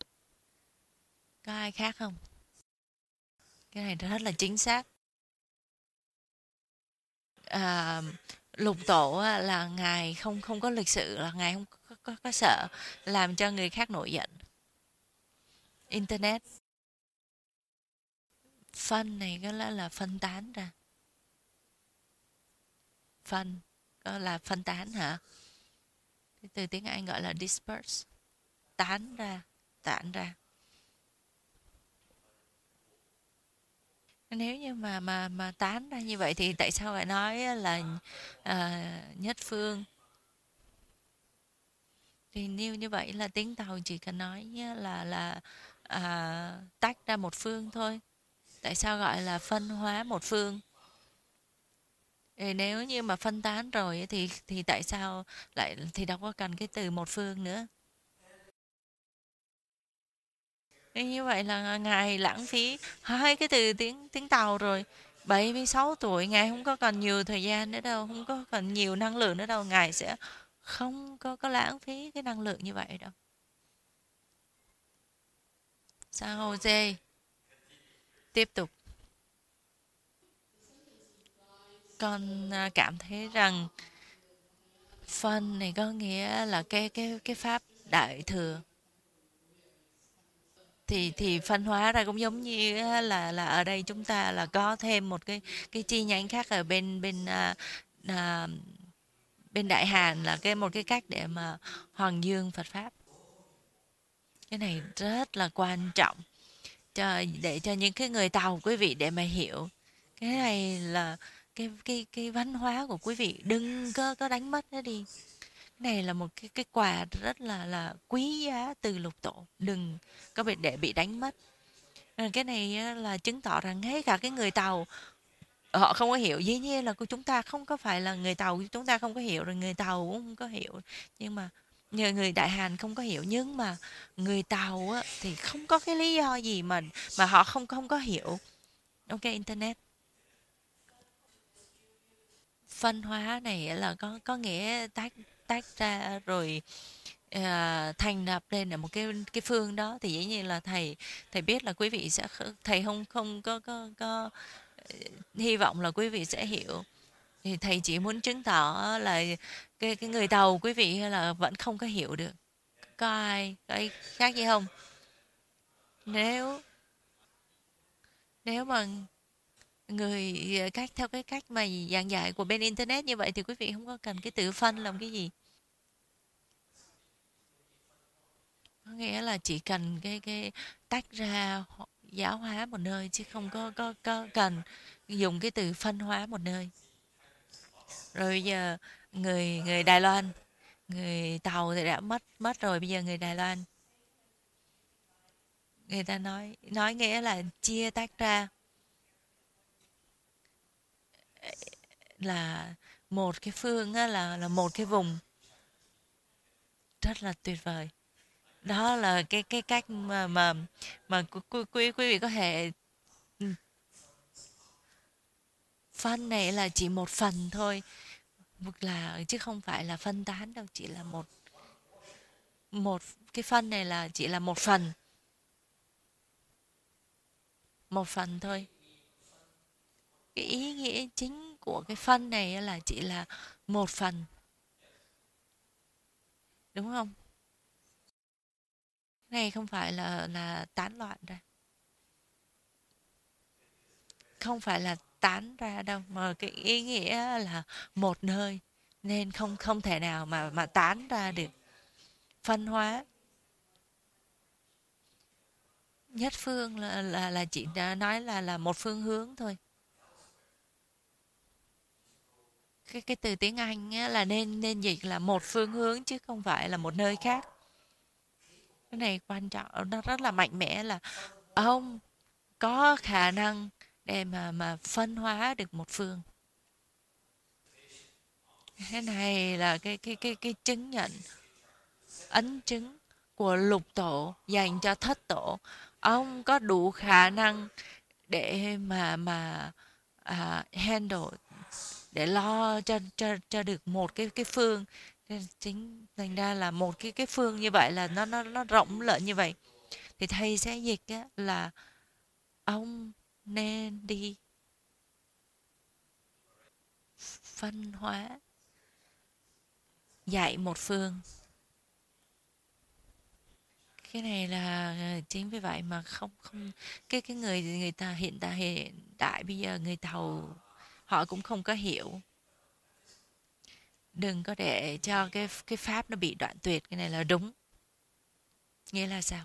Có ai khác không? Cái này rất là chính xác. À, lục tổ là ngài không không có lịch sự, là ngài không có sợ làm cho người khác nổi giận. Internet phân này có lẽ là phân tán ra. Phân có là phân tán hả? Cái từ tiếng Anh gọi là disperse, tán ra, tản ra. Nếu như mà tán ra như vậy thì tại sao lại nói là nhất phương? Thì nếu như vậy là tiếng Tàu chỉ cần nói là tách ra một phương thôi. Tại sao gọi là phân hóa một phương? Thì nếu như mà phân tán rồi thì tại sao lại thì đâu có cần cái từ một phương nữa. Thế như vậy là ngài lãng phí hai cái từ tiếng tiếng Tàu rồi. 76 tuổi ngài không có còn nhiều thời gian nữa đâu, không có còn nhiều năng lượng nữa đâu, ngài sẽ không có lãng phí cái năng lượng như vậy đâu. Sao Jose? Tiếp tục. Con cảm thấy rằng phân này có nghĩa là cái pháp đại thừa, thì phân hóa ra cũng giống như là ở đây chúng ta là có thêm một cái chi nhánh khác ở bên bên à, bên Đại Hàn, là một cái cách để mà hoàng dương Phật pháp. Cái này rất là quan trọng để cho những cái người Tàu quý vị để mà hiểu. Cái này là cái văn hóa của quý vị, đừng có đánh mất nó đi. Cái này là một cái quà rất là quý giá từ lục tổ, đừng có để bị đánh mất. Cái này là chứng tỏ rằng ngay cả cái người Tàu họ không có hiểu. Dĩ nhiên là của chúng ta không có phải là người Tàu, chúng ta không có hiểu, rồi người Tàu cũng không có hiểu, nhưng mà nhờ người Đại Hàn không có hiểu, nhưng mà người Tàu á, thì không có cái lý do gì mà họ không không có hiểu. Ok, internet phân hóa này là có nghĩa tách tách ra rồi thành lập lên là một cái phương đó, thì dĩ nhiên là thầy thầy biết là quý vị sẽ thầy không không có hy vọng là quý vị sẽ hiểu. Thì thầy chỉ muốn chứng tỏ là cái người Tàu quý vị là vẫn không có hiểu được. Có ai có ai khác gì không? Nếu nếu mà người cách theo cái cách mà giảng dạy của bên internet như vậy thì quý vị không có cần cái từ phân làm cái gì. Có nghĩa là chỉ cần cái tách ra giáo hóa một nơi, chứ không có cần dùng cái từ phân hóa một nơi. Rồi bây giờ người người Đài Loan, người Tàu thì đã mất mất rồi, bây giờ người Đài Loan người ta nói nghĩa là chia tách ra, là một cái phương á, là một cái vùng, rất là tuyệt vời. Đó là cái cách mà quý vị có thể phân này là chỉ một phần thôi, là chứ không phải là phân tán đâu, chỉ là một một cái phân này là chỉ là một phần. một phần thôi. Cái ý nghĩa chính của cái phân này là chỉ là một phần, đúng không? Này không phải là tán loạn ra, không phải là tán ra đâu, mà cái ý nghĩa là một nơi, nên không không thể nào mà tán ra được. Phân hóa nhất phương là chỉ đã nói là một phương hướng thôi. Cái từ tiếng Anh á, là nên nên dịch là một phương hướng chứ không phải là một nơi khác. Cái này quan trọng, nó rất là mạnh mẽ, là ông có khả năng để mà phân hóa được một phương. Cái này là cái chứng nhận, ấn chứng của lục tổ dành cho thất tổ. Ông có đủ khả năng để handle, để lo cho được một cái phương. Nên chính thành ra là một cái phương như vậy là nó rộng lớn như vậy, thì thầy sẽ dịch á, là ông nên đi phân hóa, dạy một phương. Cái này là chính vì vậy mà không không cái người người ta hiện đại bây giờ người Tàu họ cũng không có hiểu. Đừng có để cho cái pháp nó bị đoạn tuyệt, cái này là đúng. Nghĩa là sao?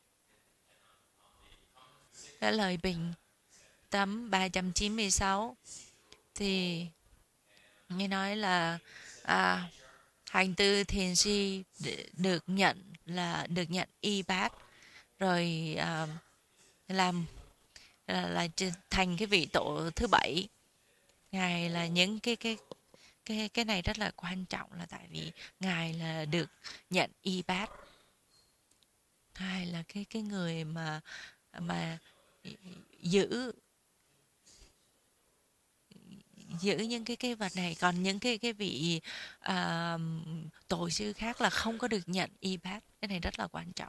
Cái lời bình tấm 396 thì nghe nói là à, hành tư thiền si được nhận, là được nhận y bát, rồi làm là thành cái vị tổ thứ bảy. Ngài là những cái này rất là quan trọng, là tại vì ngài là được nhận y bát. Ngài là cái người mà giữ giữ những cái vật này, còn những cái vị à, tổ sư khác là không có được nhận y bát. Cái này rất là quan trọng.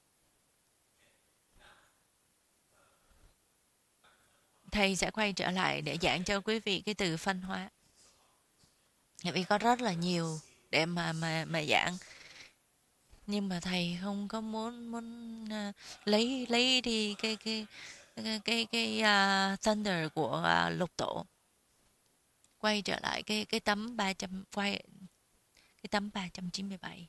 Thầy sẽ quay trở lại để giảng cho quý vị cái từ phân hóa, bởi vì có rất là nhiều để mà giảng, nhưng mà thầy không có muốn muốn lấy đi cái thunder của lục tổ. Quay trở lại cái tấm 300, quay cái tấm 397.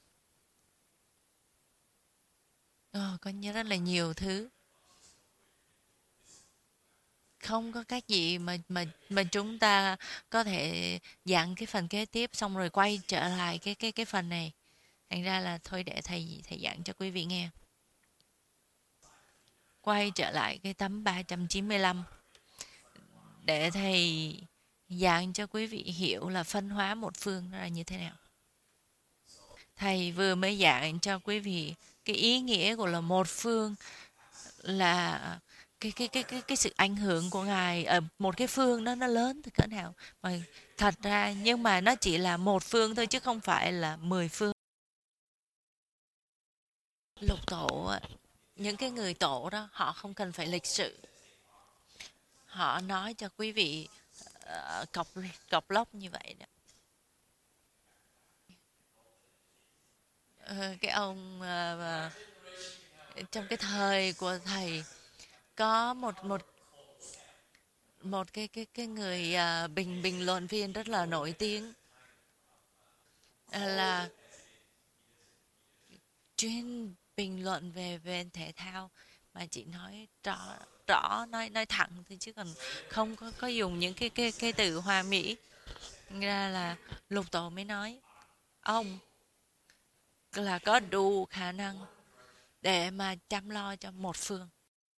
Có rất là nhiều thứ, không có cách gì mà chúng ta có thể dặn cái phần kế tiếp xong rồi quay trở lại cái phần này. Thành ra là thôi để thầy dặn cho quý vị nghe. Quay trở lại cái tấm 395 để thầy dặn cho quý vị hiểu là phân hóa một phương là như thế nào. Thầy vừa mới dặn cho quý vị cái ý nghĩa của là một phương, là cái sự ảnh hưởng của ngài ở một cái phương đó nó lớn từ cỡ nào, mà thật ra nhưng mà nó chỉ là một phương thôi chứ không phải là 10 phương. Lục tổ, những cái người tổ đó họ không cần phải lịch sự, họ nói cho quý vị cọc cọc lốc như vậy đó. Cái ông trong cái thời của thầy có một cái người bình bình luận viên rất là nổi tiếng, là chuyên bình luận về thể thao, mà chỉ nói rõ rõ nói thẳng thôi, chứ còn không có dùng những cái từ hoa mỹ. Ra là lục tổ mới nói ông là có đủ khả năng để mà chăm lo cho một phương,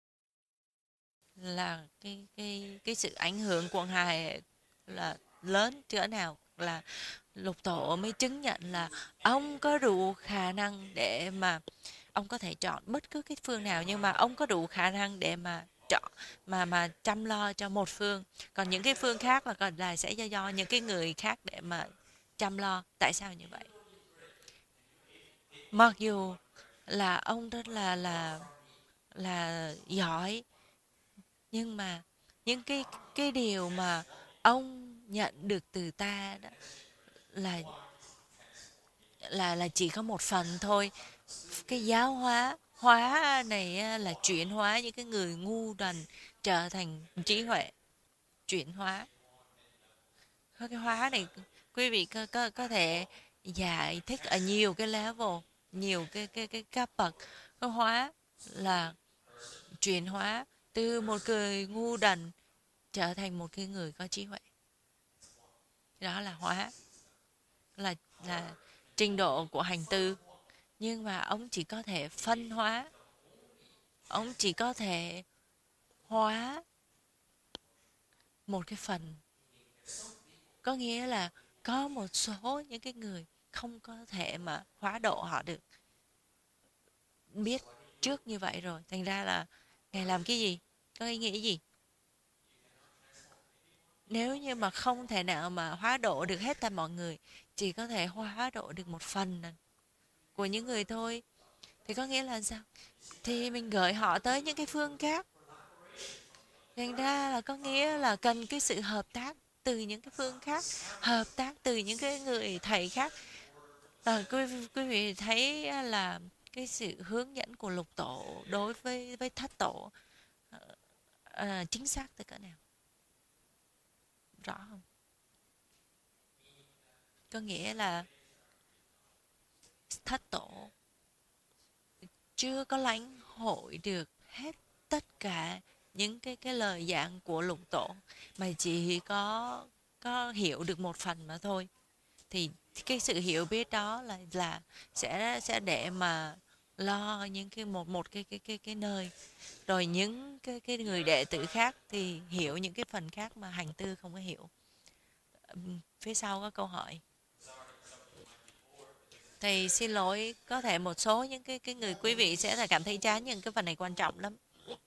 là cái sự ảnh hưởng của ngài là lớn cỡ nào, là lục tổ mới chứng nhận là ông có đủ khả năng để mà ông có thể chọn bất cứ cái phương nào, nhưng mà ông có đủ khả năng để mà chọn mà chăm lo cho một phương, còn những cái phương khác là còn là sẽ do những cái người khác để mà chăm lo. Tại sao như vậy? Mặc dù là ông rất là giỏi Nhưng mà những cái điều mà ông nhận được từ ta đó là chỉ có một phần thôi. Cái giáo hóa này là chuyển hóa những cái người ngu đần trở thành trí huệ, chuyển hóa. Cái hóa này quý vị có thể giải thích ở nhiều cái level, nhiều cái cấp bậc. Cái hóa là chuyển hóa từ một người ngu đần trở thành một cái người có trí huệ. Đó là hóa, là là trình độ của hành tư. Nhưng mà ông chỉ có thể phân hóa, ông chỉ có thể hóa một cái phần. Có nghĩa là có một số những cái người không có thể mà hóa độ họ được, biết trước như vậy rồi, thành ra là ngài làm cái gì, có ý nghĩa gì? Nếu như mà không thể nào mà hóa độ được hết tất mọi người, chỉ có thể hóa độ được một phần của những người thôi, thì có nghĩa là sao? Thì mình gửi họ tới những cái phương khác. Thành ra là có nghĩa là cần cái sự hợp tác từ những cái phương khác, hợp tác từ những cái người thầy khác. Quý vị thấy là cái sự hướng dẫn của lục tổ đối với thất tổ chính xác tới cỡ nào, rõ không? Có nghĩa là thất tổ chưa có lãnh hội được hết tất cả những cái lời giảng của lục tổ, mà chỉ có hiểu được một phần mà thôi. Thì cái sự hiểu biết đó là sẽ để mà lo những cái một cái nơi, rồi những cái người đệ tử khác thì hiểu những cái phần khác mà hành tư không có hiểu. Phía sau có câu hỏi. Thì xin lỗi, có thể một số những cái người quý vị sẽ là cảm thấy chán, nhưng cái phần này quan trọng lắm.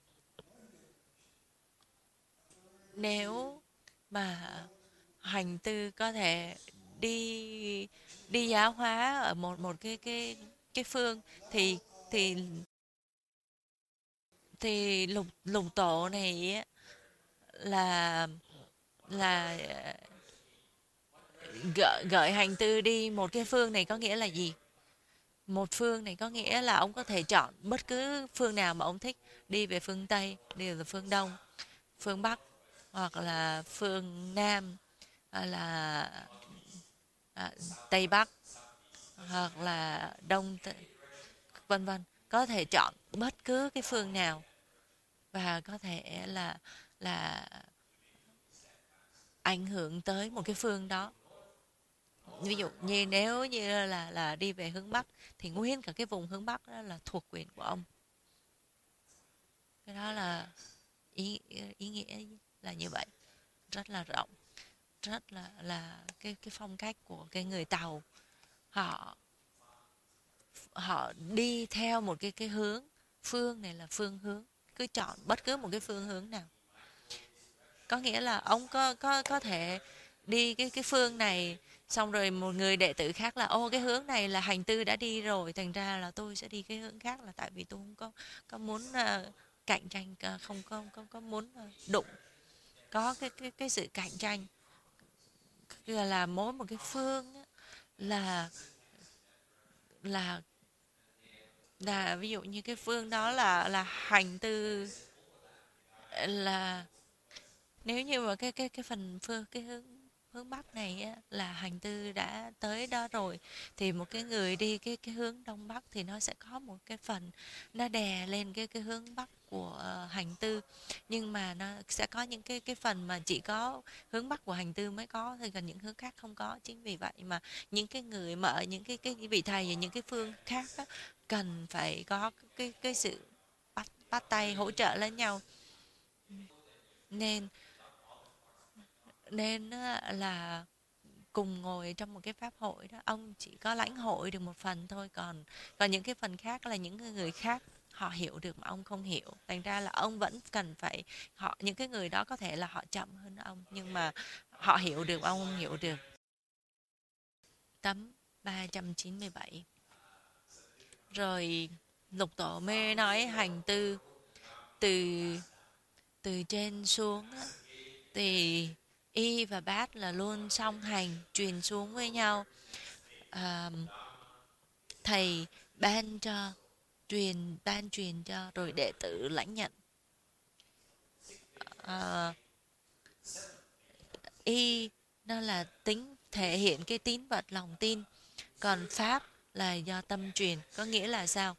Nếu mà hành tư có thể đi đi giáo hóa ở một một cái phương, thì thì lục lục tổ này là là gợi hành tư đi một cái phương này có nghĩa là gì? Một phương này có nghĩa là ông có thể chọn bất cứ phương nào mà ông thích, đi về phương Tây, đi về phương Đông, phương Bắc, hoặc là phương Nam, hoặc là à, Tây Bắc, hoặc là Đông, vân vân. Có thể chọn bất cứ cái phương nào, và có thể là ảnh hưởng tới một cái phương đó. Ví dụ như nếu như là đi về hướng Bắc, thì nguyên cả cái vùng hướng Bắc đó là thuộc quyền của ông. Cái đó là ý nghĩa là như vậy, rất là rộng, rất là cái phong cách của cái người Tàu. Họ họ đi theo một cái hướng, phương này là phương hướng, cứ chọn bất cứ một cái phương hướng nào. Có nghĩa là ông có thể đi cái phương này, xong rồi một người đệ tử khác là ô cái hướng này là hành tư đã đi rồi, thành ra là tôi sẽ đi cái hướng khác, là tại vì tôi không có muốn cạnh tranh, không có muốn đụng, có cái sự cạnh tranh. Là mỗi một cái phương á, là là ví dụ như cái phương đó là hành tư, là nếu như mà cái phần phương, cái hướng hướng Bắc này á, là hành tư đã tới đó rồi, thì một cái người đi cái hướng Đông Bắc thì nó sẽ có một cái phần nó đè lên cái hướng Bắc của hành tư. Nhưng mà nó sẽ có những cái phần mà chỉ có hướng Bắc của hành tư mới có, thì còn những hướng khác không có. Chính vì vậy mà những cái người mà ở những cái vị thầy ở những cái phương khác á, cần phải có cái sự bắt tay hỗ trợ lẫn nhau. Nên nên là cùng ngồi trong một cái pháp hội đó, ông chỉ có lãnh hội được một phần thôi, còn còn những cái phần khác là những người khác họ hiểu được mà ông không hiểu, thành ra là ông vẫn cần phải, những cái người đó có thể là họ chậm hơn ông, nhưng mà họ hiểu được, ông không hiểu được. Tấm 397. Rồi lục tổ mê nói hành tư từ từ trên xuống á, thì y và bát là luôn song hành truyền xuống với nhau. À, thầy ban truyền cho rồi đệ tử lãnh nhận. À, y nó là tính thể hiện cái tín vật lòng tin, còn pháp là do tâm truyền. Có nghĩa là sao?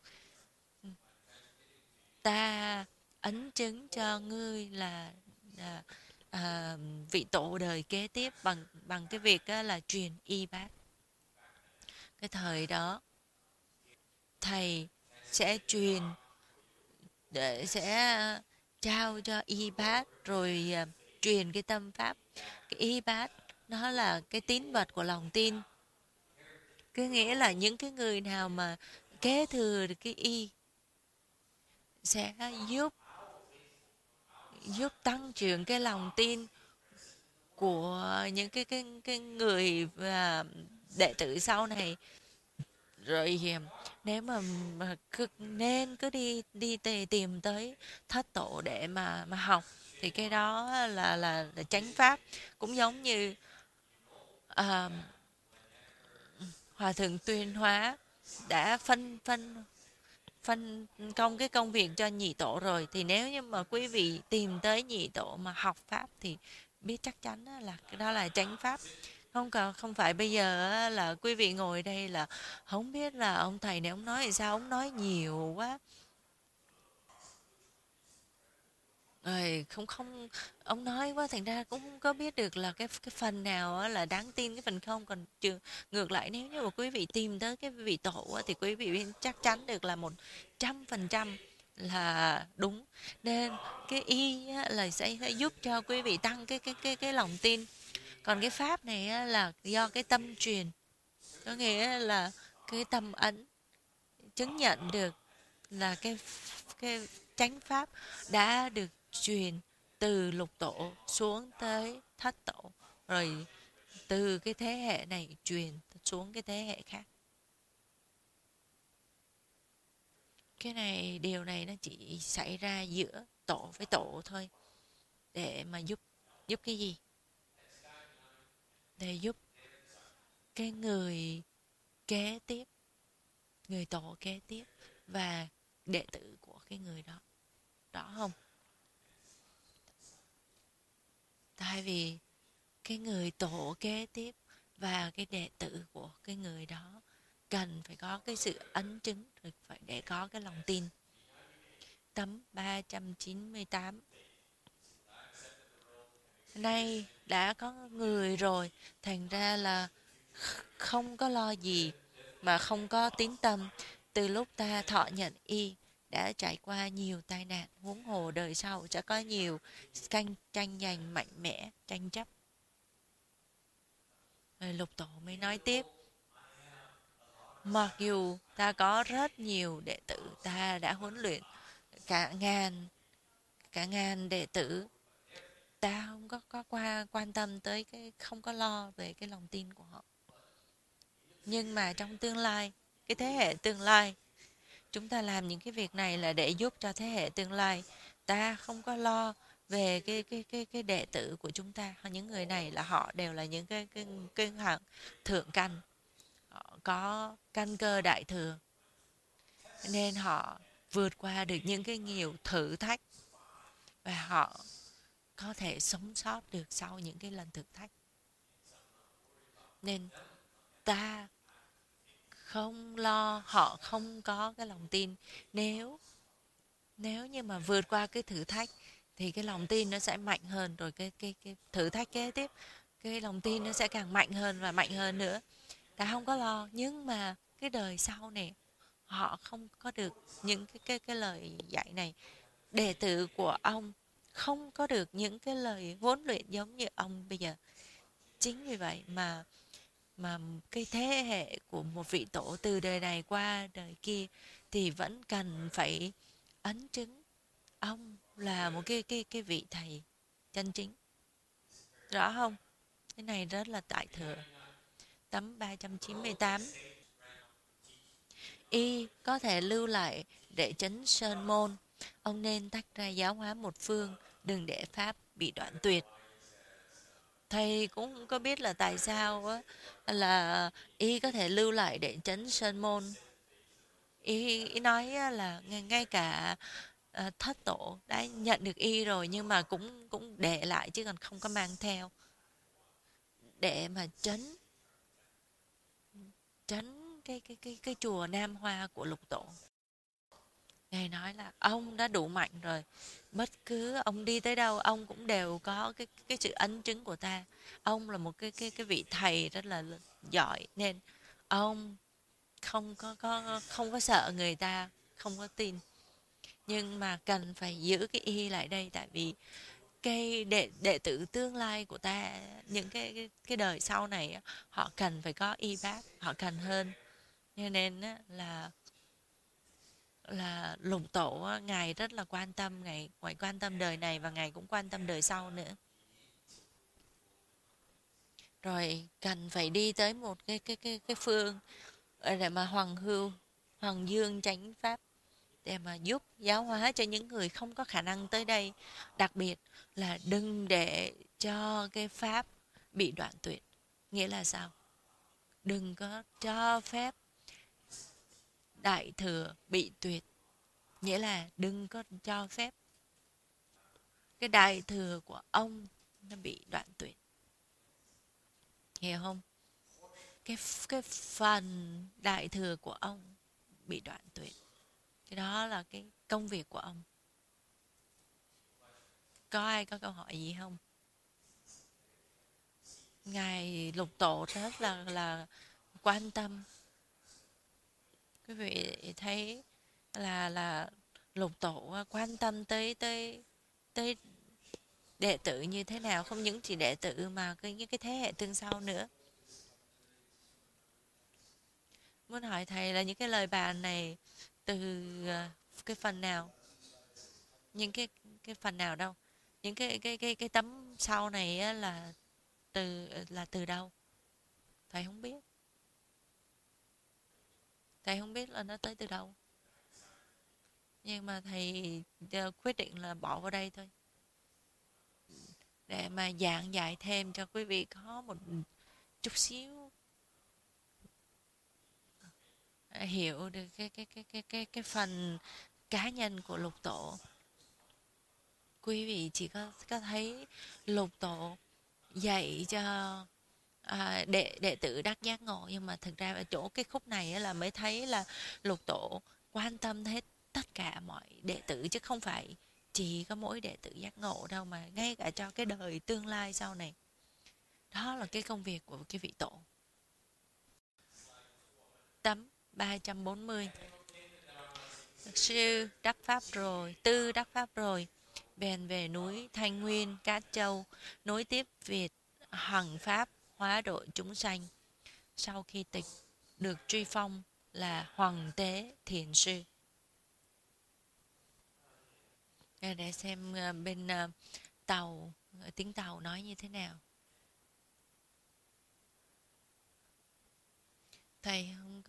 Ta ấn chứng cho ngươi là vị tổ đời kế tiếp bằng bằng cái việc á, là truyền y bát. Cái thời đó thầy sẽ truyền, để sẽ trao cho y bát rồi truyền cái tâm pháp. Cái y bát nó là cái tín vật của lòng tin, cứ nghĩa là những cái người nào mà kế thừa được cái y sẽ giúp giúp tăng trưởng cái lòng tin của những cái người và đệ tử sau này. Rồi nếu mà nên cứ đi đi tìm tới thất tổ để mà học, thì cái đó là chánh pháp. Cũng giống như à, hòa thượng Tuyên Hóa đã phân phân phân công cái công việc cho nhị tổ rồi, thì nếu như mà quý vị tìm tới nhị tổ mà học pháp thì biết chắc chắn là cái đó là chánh pháp. Không phải bây giờ là quý vị ngồi đây là không biết là ông thầy này ông nói thì sao, ông nói nhiều quá rồi không không ông nói quá thành ra cũng không có biết được là cái phần nào là đáng tin, cái phần không. Còn ngược lại, nếu như mà quý vị tìm tới cái vị tổ thì quý vị biết chắc chắn được là 100% là đúng. Nên cái y là sẽ giúp cho quý vị tăng cái lòng tin. Còn cái pháp này là do cái tâm truyền, có nghĩa là cái tâm ấn chứng nhận được là cái chánh pháp đã được truyền từ lục tổ xuống tới thất tổ, rồi từ cái thế hệ này truyền xuống cái thế hệ khác. Điều này nó chỉ xảy ra giữa tổ với tổ thôi, để mà giúp cái gì? Để giúp cái người kế tiếp, người tổ kế tiếp và đệ tử của cái người đó. Rõ không? Tại vì cái người tổ kế tiếp và cái đệ tử của cái người đó cần phải có cái sự ấn chứng, rồi phải để có cái lòng tin. Tấm 398. Nay đã có người rồi, thành ra là không có lo gì mà không có tín tâm. Từ lúc ta thọ nhận y đã trải qua nhiều tai nạn, huống hồ đời sau sẽ có nhiều tranh giành mạnh mẽ, tranh chấp. Rồi lục tổ mới nói tiếp: mặc dù ta có rất nhiều đệ tử, ta đã huấn luyện cả ngàn đệ tử, ta không có quan tâm tới không có lo về cái lòng tin của họ. Nhưng mà trong tương lai, cái thế hệ tương lai, chúng ta làm những cái việc này là để giúp cho thế hệ tương lai. Ta không có lo về cái đệ tử của chúng ta. Những người này là họ đều là những cái hạng thượng căn, họ có căn cơ đại thừa, nên họ vượt qua được những cái nhiều thử thách và họ có thể sống sót được sau những cái lần thử thách. Nên ta không lo họ không có cái lòng tin. Nếu như mà vượt qua cái thử thách thì cái lòng tin nó sẽ mạnh hơn, rồi cái thử thách kế tiếp cái lòng tin nó sẽ càng mạnh hơn và mạnh hơn nữa. Ta không có lo, nhưng mà cái đời sau này họ không có được những cái lời dạy này. Đệ tử của ông không có được những cái lời huấn luyện giống như ông bây giờ. Chính vì vậy mà cái thế hệ của một vị tổ từ đời này qua đời kia thì vẫn cần phải ấn chứng ông là một cái vị thầy chân chính. Rõ không? Cái này rất là đại thừa. Tấm 398. Y có thể lưu lại để chấn sơn môn. Ông nên tách ra giáo hóa một phương, đừng để pháp bị đoạn tuyệt. Thầy cũng không có biết là tại sao á, là y có thể lưu lại để trấn sơn môn. Y nói á, là ngay cả thất tổ đã nhận được y rồi, nhưng mà cũng cũng để lại chứ còn không có mang theo, để mà trấn trấn cái chùa Nam Hoa của Lục Tổ. Ngài nói là ông đã đủ mạnh rồi, bất cứ ông đi tới đâu ông cũng đều có cái sự ấn chứng của ta. Ông là một cái vị thầy rất là giỏi, nên ông không có sợ người ta không có tin, nhưng mà cần phải giữ cái y lại đây, tại vì cái đệ tử tương lai của ta, những cái đời sau này á, họ cần phải có y bác, họ cần hơn. Cho nên á, là Lục Tổ á, ngài rất là quan tâm, ngài ngoài quan tâm đời này và ngài cũng quan tâm đời sau nữa. Rồi cần phải đi tới một cái phương để mà hoàng dương chánh pháp, để mà giúp giáo hóa cho những người không có khả năng tới đây, đặc biệt là đừng để cho cái pháp bị đoạn tuyệt. Nghĩa là sao? Đừng có cho phép đại thừa bị tuyệt, nghĩa là đừng có cho phép cái đại thừa của ông nó bị đoạn tuyệt, hiểu không? Cái phần đại thừa của ông bị đoạn tuyệt, cái đó là cái công việc của ông. Có ai có câu hỏi gì không? Ngài Lục Tổ rất là quan tâm. Quý vị thấy là Lục Tổ quan tâm tới tới tới đệ tử như thế nào, không những chỉ đệ tử mà những cái thế hệ tương sau nữa. Muốn hỏi thầy là những cái lời bàn này từ cái phần nào, những cái phần nào đâu, những cái tấm sau này á, là từ đâu? Thầy không biết, thầy không biết là nó tới từ đâu, nhưng mà thầy quyết định là bỏ vào đây thôi, để mà giảng dạy thêm cho quý vị có một chút xíu hiểu được cái phần cá nhân của Lục Tổ. Quý vị chỉ có thấy Lục Tổ dạy cho đệ tử đắc giác ngộ, nhưng mà thực ra ở chỗ cái khúc này là mới thấy là Lục Tổ quan tâm hết tất cả mọi đệ tử, chứ không phải chỉ có mỗi đệ tử giác ngộ đâu, mà ngay cả cho cái đời tương lai sau này. Đó là cái công việc của cái vị tổ. Tấm 340. Sư đắc pháp rồi, tư đắc pháp rồi, bèn về núi Thanh Nguyên, Cát Châu, nối tiếp việc hằng pháp hóa độ chúng sanh. Sau khi tịch được truy phong là Hoàng Tế Thiền Sư. Để xem bên Tàu, tiếng Tàu nói như thế nào. Thầy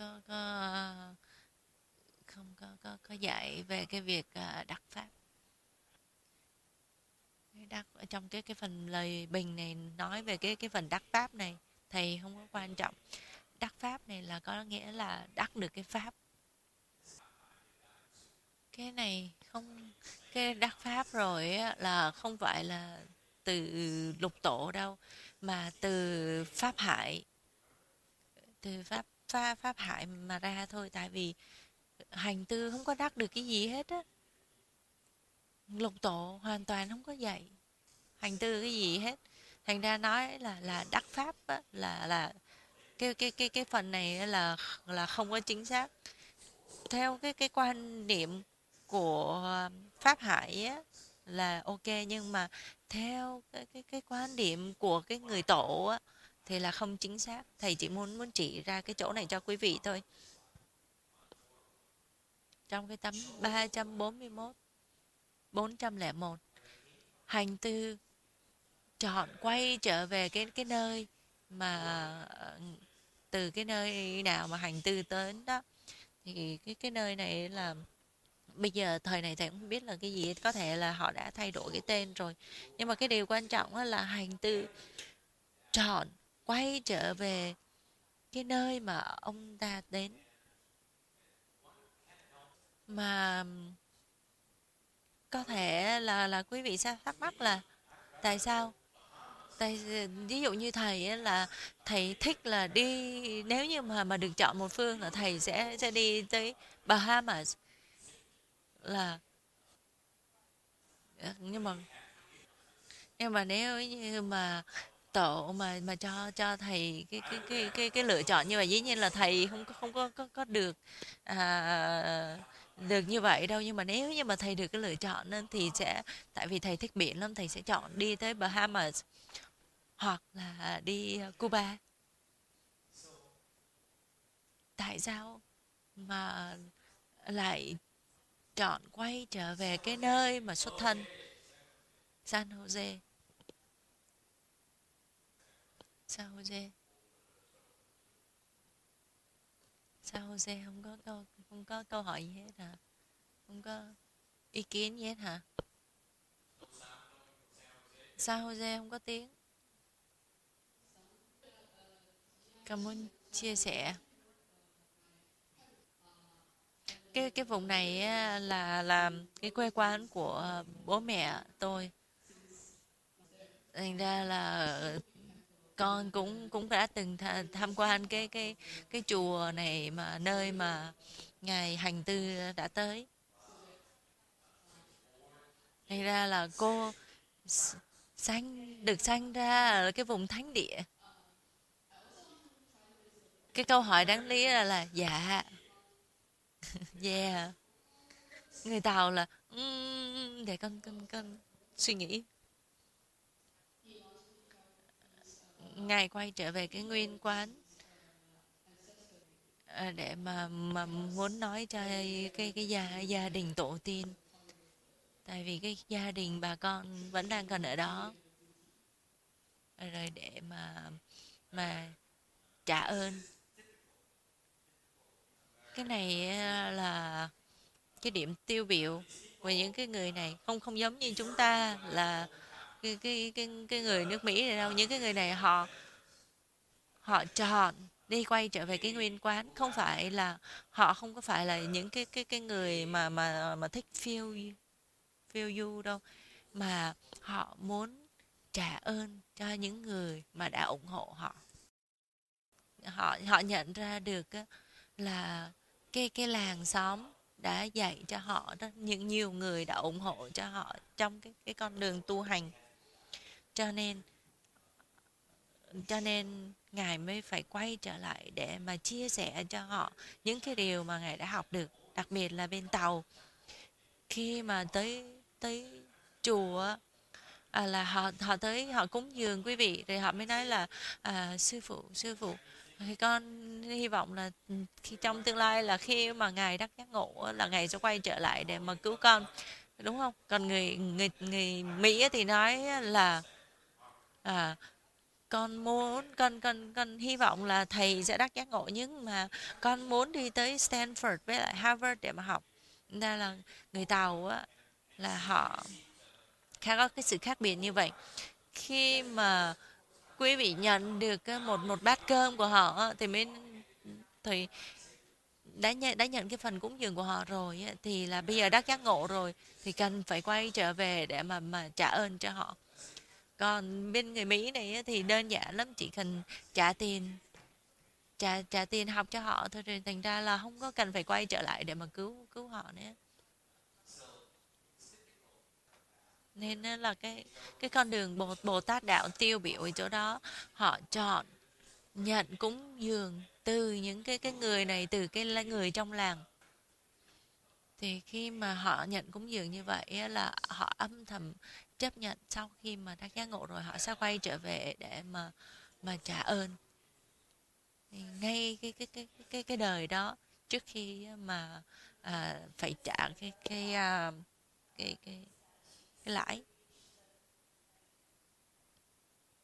không có dạy về cái việc đắc pháp. Đắc ở trong cái phần lời bình này nói về cái phần đắc pháp này, thầy không có quan trọng. Đắc pháp này là có nghĩa là đắc được cái pháp. Cái này không, cái đắc pháp rồi á, là không phải là từ Lục Tổ đâu, mà từ pháp hại, từ pháp hại mà ra thôi. Tại vì hành tư không có đắc được cái gì hết á, Lục Tổ hoàn toàn không có dạy hành tư cái gì hết, thành ra nói là đắc pháp á, là cái phần này là không có chính xác. Theo cái quan niệm của pháp hải á, là ok, nhưng mà theo cái quan điểm của cái người tổ á, thì là không chính xác. Thầy chỉ muốn chỉ ra cái chỗ này cho quý vị thôi. Trong cái tấm 341, 401, hành tư chọn quay trở về cái nơi mà từ cái nơi nào mà hành tư tới đó, thì cái nơi này là bây giờ thời này thầy cũng không biết là cái gì, có thể là họ đã thay đổi cái tên rồi, nhưng mà cái điều quan trọng á là hành tư chọn quay trở về cái nơi mà ông ta đến. Mà có thể là quý vị sẽ thắc mắc là tại sao, tại ví dụ như thầy á, là thầy thích là đi, nếu như mà được chọn một phương là thầy sẽ đi tới Bahamas, là nhưng mà nếu như mà tổ mà cho thầy cái lựa chọn như vậy, dĩ nhiên là thầy không có được được như vậy đâu, nhưng mà nếu như mà thầy được cái lựa chọn nên thì sẽ, tại vì thầy thích biển lắm, thầy sẽ chọn đi tới Bahamas hoặc là đi Cuba. Tại sao mà lại chọn quay trở về cái nơi mà xuất thân, San Jose? San Jose, San Jose không có câu hỏi gì hết hả? Không có ý kiến gì hết hả? San Jose không có tiếng. Cảm ơn chia sẻ. Cái vùng này á, là cái quê quán của bố mẹ tôi. Thành ra là con cũng cũng đã từng tham quan cái chùa này, mà nơi mà ngài hành tư đã tới. Thành ra là cô được sanh ra ở cái vùng thánh địa. Cái câu hỏi đáng lý là dạ, yeah. Người Tàu là để con suy nghĩ. Ngài quay trở về cái nguyên quán để mà muốn nói cho cái gia đình tổ tiên, tại vì cái gia đình bà con vẫn đang còn ở đó, rồi để mà trả ơn. Cái này là cái điểm tiêu biểu của những cái người này, không không giống như chúng ta là cái người nước Mỹ này đâu. Những cái người này họ họ chọn đi quay trở về cái nguyên quán, không phải là họ không có phải là những cái người mà thích phiêu du đâu, mà họ muốn trả ơn cho những người mà đã ủng hộ họ. Họ nhận ra được á, là cái làng xóm đã dạy cho họ đó, những nhiều người đã ủng hộ cho họ trong cái con đường tu hành, cho nên ngài mới phải quay trở lại để mà chia sẻ cho họ những cái điều mà ngài đã học được, đặc biệt là bên Tàu. Khi mà tới tới chùa là họ tới họ cúng dường quý vị, rồi họ mới nói là sư phụ thì con hy vọng là khi trong tương lai là khi mà ngài đắc giác ngộ là ngài sẽ quay trở lại để mà cứu con, đúng không? Còn người người người Mỹ thì nói là à, con muốn con hy vọng là thầy sẽ đắc giác ngộ, nhưng mà con muốn đi tới Stanford với lại Harvard để mà học. Nên là người Tàu á, là họ có cái sự khác biệt như vậy. Khi mà quý vị nhận được một một bát cơm của họ thì thì đã nhận cái phần cúng dường của họ rồi thì là bây giờ đắc giác ngộ rồi, thì cần phải quay trở về để mà trả ơn cho họ. Còn bên người Mỹ này thì đơn giản lắm, chỉ cần trả tiền trả tiền học cho họ thôi, rồi thành ra là không có cần phải quay trở lại để mà cứu cứu họ nữa. Nên là cái con đường Bồ Tát đạo tiêu biểu ở chỗ đó, họ chọn nhận cúng dường từ những cái người này, từ cái người trong làng. Thì khi mà họ nhận cúng dường như vậy là họ âm thầm chấp nhận, sau khi mà đắc giác ngộ rồi họ sẽ quay trở về để mà trả ơn. Thì ngay cái đời đó, trước khi mà phải trả cái cái lãi,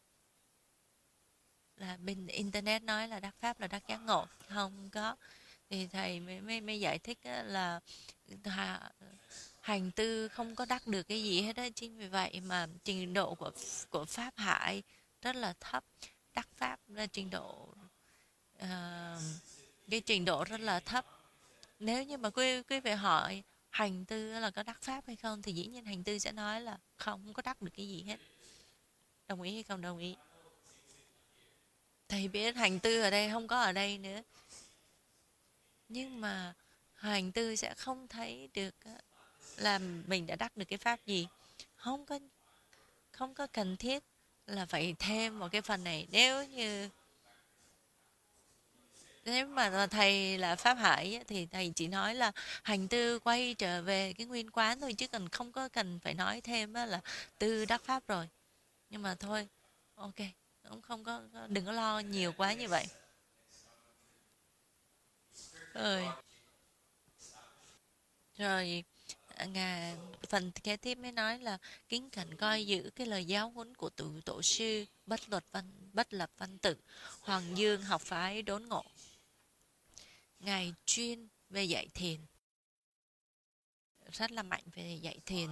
là bên internet nói là đắc pháp là đắc giác ngộ, không có. thì thầy mới giải thích á, là hà- hành tư không có đắc được cái gì hết á, chính vì vậy mà trình độ của Pháp Hải rất là thấp. Đắc Pháp là trình độ ờ, cái trình độ rất là thấp. Nếu như mà quý vị hỏi hành tư là có đắc Pháp hay không, thì dĩ nhiên hành tư sẽ nói là không có đắc được cái gì hết. Đồng ý hay không đồng ý? Thầy biết hành tư ở đây không có ở đây nữa, nhưng mà hành tư sẽ không thấy được là mình đã đắc được cái pháp gì. Không có không có cần thiết là phải thêm một cái phần này. Nếu mà thầy là Pháp Hải á, thì thầy chỉ nói là hành tư quay trở về cái nguyên quán thôi, chứ cần không có cần phải nói thêm á là tư đắc pháp rồi. Nhưng mà thôi, ok, cũng không có, đừng có lo nhiều quá như vậy. Rồi, rồi phần kế tiếp mới nói là kính cẩn coi giữ cái lời giáo huấn của tổ sư bất lập văn tự Hoàng Dương học phái đốn ngộ. Ngài chuyên về dạy thiền, rất là mạnh về dạy thiền.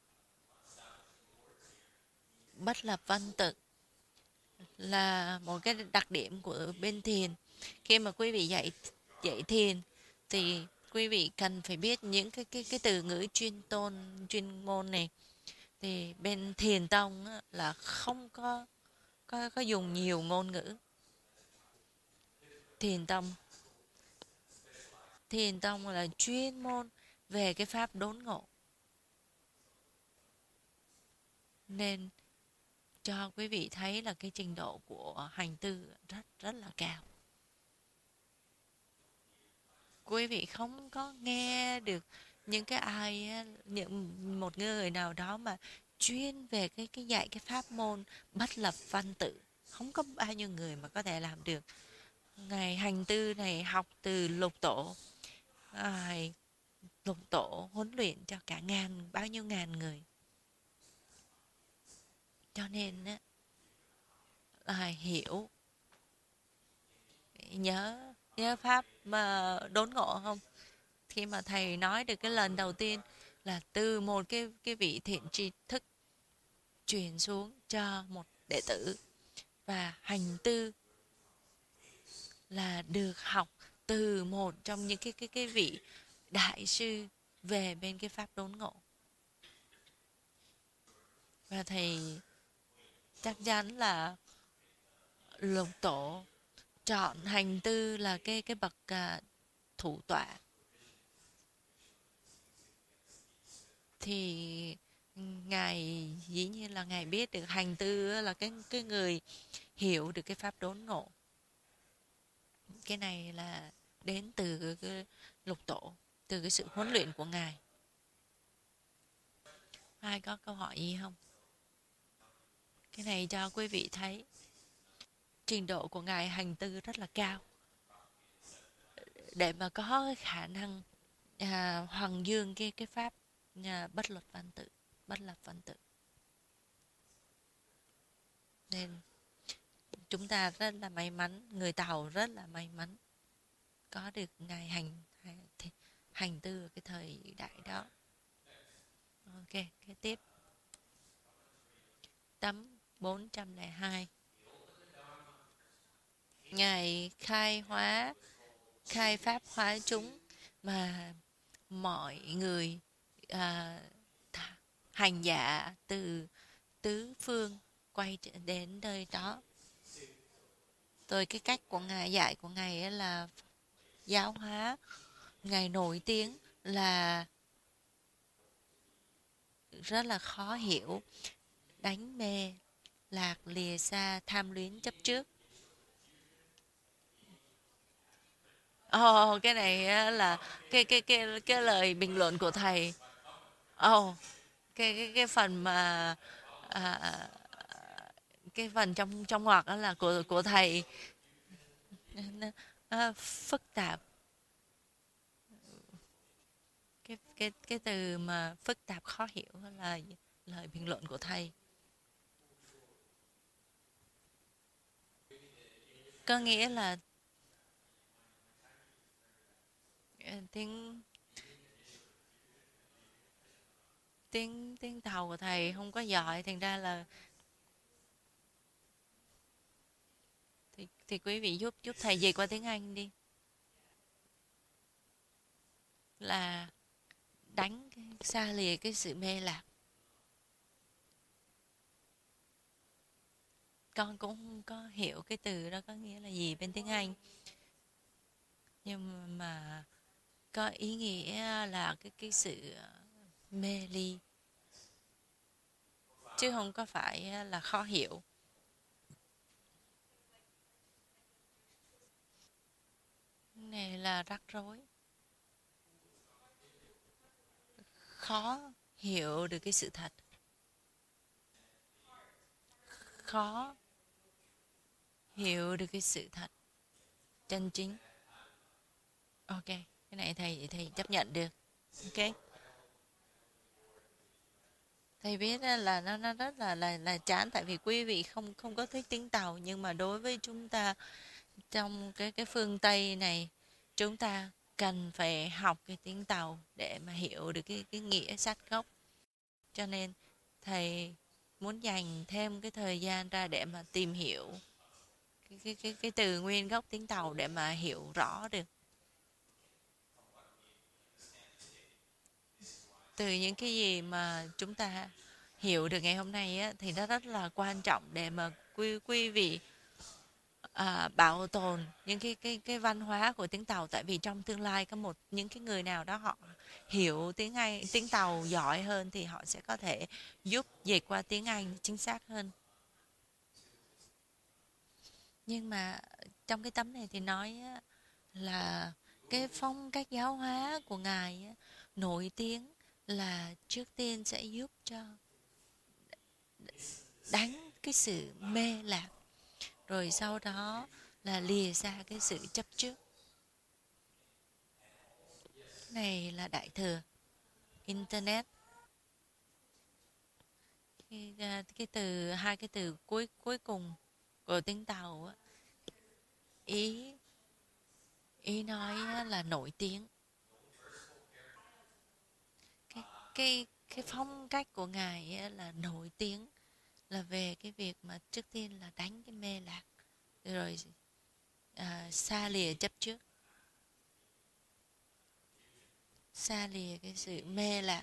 Bất lập văn tự là một cái đặc điểm của bên thiền. Khi mà quý vị dạy thiền thì quý vị cần phải biết những cái từ ngữ chuyên môn này. Thì bên thiền tông á, là không có dùng nhiều ngôn ngữ. Thiền tông thiền tông là chuyên môn về cái pháp đốn ngộ, nên cho quý vị thấy là cái trình độ của hành tư rất rất là cao. Quý vị không có nghe được những cái ai những một người nào đó mà chuyên về cái dạy cái pháp môn bất lập văn tự, không có bao nhiêu người mà có thể làm được. Ngài hành tư này học từ lục tổ. Ngài lục tổ huấn luyện cho cả bao nhiêu ngàn người, cho nên á, là hiểu. Nhớ pháp mà đốn ngộ không? Khi mà thầy nói được cái lần đầu tiên là từ một cái vị thiện tri thức truyền xuống cho một đệ tử, và hành tư là được học từ một trong những cái vị đại sư về bên cái pháp đốn ngộ. Và thầy chắc chắn là lục tổ chọn hành tư là cái bậc thủ tọa, thì ngài dĩ nhiên là ngài biết được hành tư là cái người hiểu được cái pháp đốn ngộ. Cái này là đến từ cái lục tổ, từ cái sự huấn luyện của ngài. Ai có câu hỏi gì không? Cái này cho quý vị thấy trình độ của ngài hành tư rất là cao, để mà có khả năng hoàng dương cái pháp bất lập văn tự. Nên chúng ta rất là may mắn, người Tàu rất là may mắn có được ngài hành tư ở cái thời đại đó. Ok, cái tiếp tấm 402. Ngài khai pháp hóa chúng, mà mọi người à, hành giả từ tứ phương quay đến nơi đó. Rồi cái cách của ngài dạy của ngài ấy là giáo hóa. Ngài nổi tiếng là rất là khó hiểu, đánh mê, lạc lìa xa, tham luyến chấp trước. Ồ, cái này là cái lời bình luận của thầy. Ồ, cái phần mà à, cái phần trong trong ngoặc đó là của thầy. Phức tạp. Cái từ mà phức tạp khó hiểu là lời bình luận của thầy. Có nghĩa là tiếng tiếng tiếng tàu của thầy không có giỏi, thành ra là thì quý vị giúp giúp thầy dịch qua tiếng Anh đi, là đánh xa lìa cái sự mê lạc. Con cũng không có hiểu cái từ đó có nghĩa là gì bên tiếng Anh, nhưng mà có ý nghĩa là cái sự mê ly, chứ không có phải là khó hiểu. Này là rắc rối, khó hiểu được cái sự thật, khó hiểu được cái sự thật chân chính. Ok, cái này thầy thầy chấp nhận được. Ok, thầy biết là nó rất là chán, tại vì quý vị không không có thích tiếng Tàu, nhưng mà đối với chúng ta trong cái phương Tây này, chúng ta cần phải học cái tiếng Tàu để mà hiểu được cái nghĩa sát gốc. Cho nên thầy muốn dành thêm cái thời gian ra để mà tìm hiểu cái từ nguyên gốc tiếng Tàu để mà hiểu rõ được từ những cái gì mà chúng ta hiểu được ngày hôm nay á, thì nó rất là quan trọng để mà quý vị bảo tồn những cái văn hóa của tiếng Tàu, tại vì trong tương lai có những cái người nào đó họ hiểu tiếng Tàu giỏi hơn thì họ sẽ có thể giúp dịch qua tiếng Anh chính xác hơn. Nhưng mà trong cái tấm này thì nói á, là cái phong cách giáo hóa của ngài á, nổi tiếng là trước tiên sẽ giúp cho đánh cái sự mê lạc, rồi sau đó là lìa xa cái sự chấp trước. Này là đại thừa internet. Cái từ hai cái từ cuối cuối cùng của tiếng Tàu á, ý ý nói á là nổi tiếng. Cái phong cách của ngài á là nổi tiếng, là về cái việc mà trước tiên là đánh cái mê lạc, rồi xa lìa chấp trước, xa lìa cái sự mê lạc.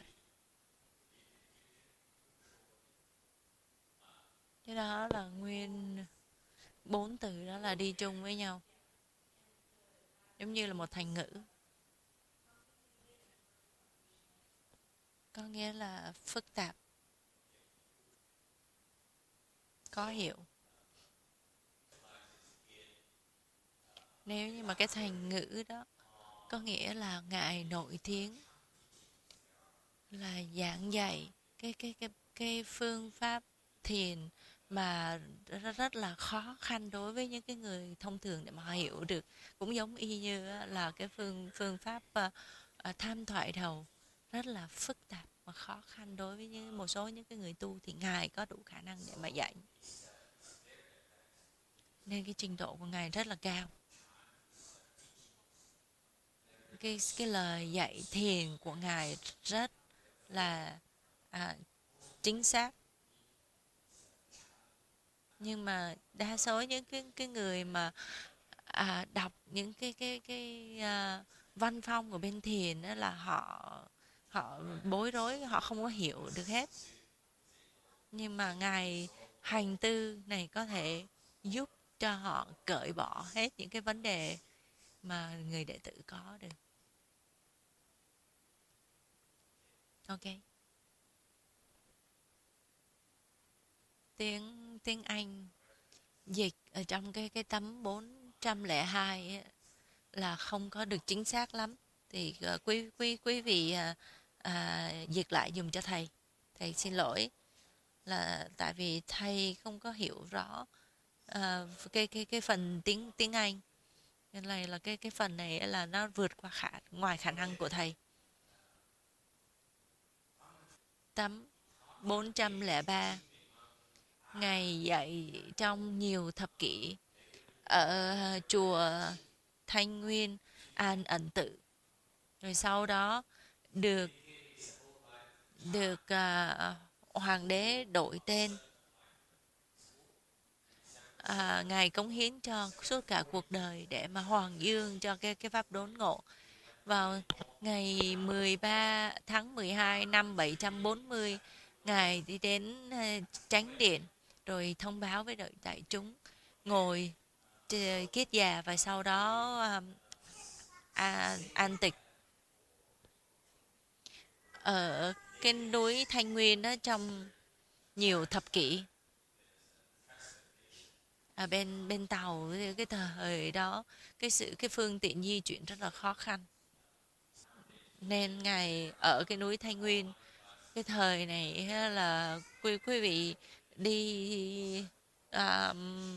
Cái đó là nguyên bốn từ đó là đi chung với nhau, giống như là một thành ngữ, có nghĩa là phức tạp, khó hiểu. Nếu như mà cái thành ngữ đó có nghĩa là ngài nổi tiếng, là giảng dạy cái phương pháp thiền mà rất là khó khăn đối với những cái người thông thường để mà họ hiểu được, cũng giống y như là cái phương phương pháp tham thoại đầu, rất là phức tạp và khó khăn đối với một số những cái người tu, thì ngài có đủ khả năng để mà dạy, nên cái trình độ của ngài rất là cao. Cái lời dạy thiền của ngài rất là à, chính xác, nhưng mà đa số những cái người mà đọc những văn phong của bên thiền đó là họ họ bối rối, họ không có hiểu được hết. Nhưng mà ngài hành tư này có thể giúp cho họ cởi bỏ hết những cái vấn đề mà người đệ tử có được. Ok, tiếng tiếng Anh dịch ở trong cái tấm 402 ấy, là không có được chính xác lắm, thì quý vị dịch lại dùm cho thầy. Thầy xin lỗi, là tại vì thầy không có hiểu rõ cái phần tiếng tiếng Anh, nên là cái phần này là nó vượt qua ngoài khả năng của thầy. Tấm 403, ngày dạy trong nhiều thập kỷ ở chùa Thanh Nguyên An Ẩn Tự, rồi sau đó được được hoàng đế đổi tên. Ngài cống hiến cho suốt cả cuộc đời để mà hoàng dương cho cái pháp đốn ngộ. Vào ngày 13 tháng 12 năm 740, Ngài đi đến chánh điện rồi thông báo với đại chúng, ngồi kiết già và sau đó an tịch ở cái núi Thanh Nguyên đó trong nhiều thập kỷ. Bên bên tàu cái thời đó, cái phương tiện di chuyển rất là khó khăn, nên ngài ở cái núi Thanh Nguyên. Cái thời này là quý vị đi à,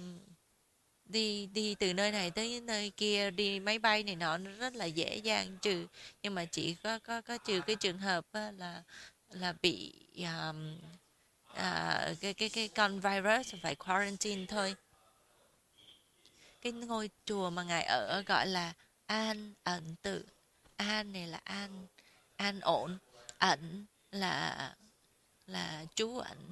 đi từ nơi này tới nơi kia, đi máy bay này nọ nó rất là dễ dàng, nhưng mà chỉ có trừ cái trường hợp là bị cái con virus phải quarantine thôi. Cái ngôi chùa mà ngài ở gọi là An Ẩn Tự. An này là an ổn, ẩn là trú ẩn,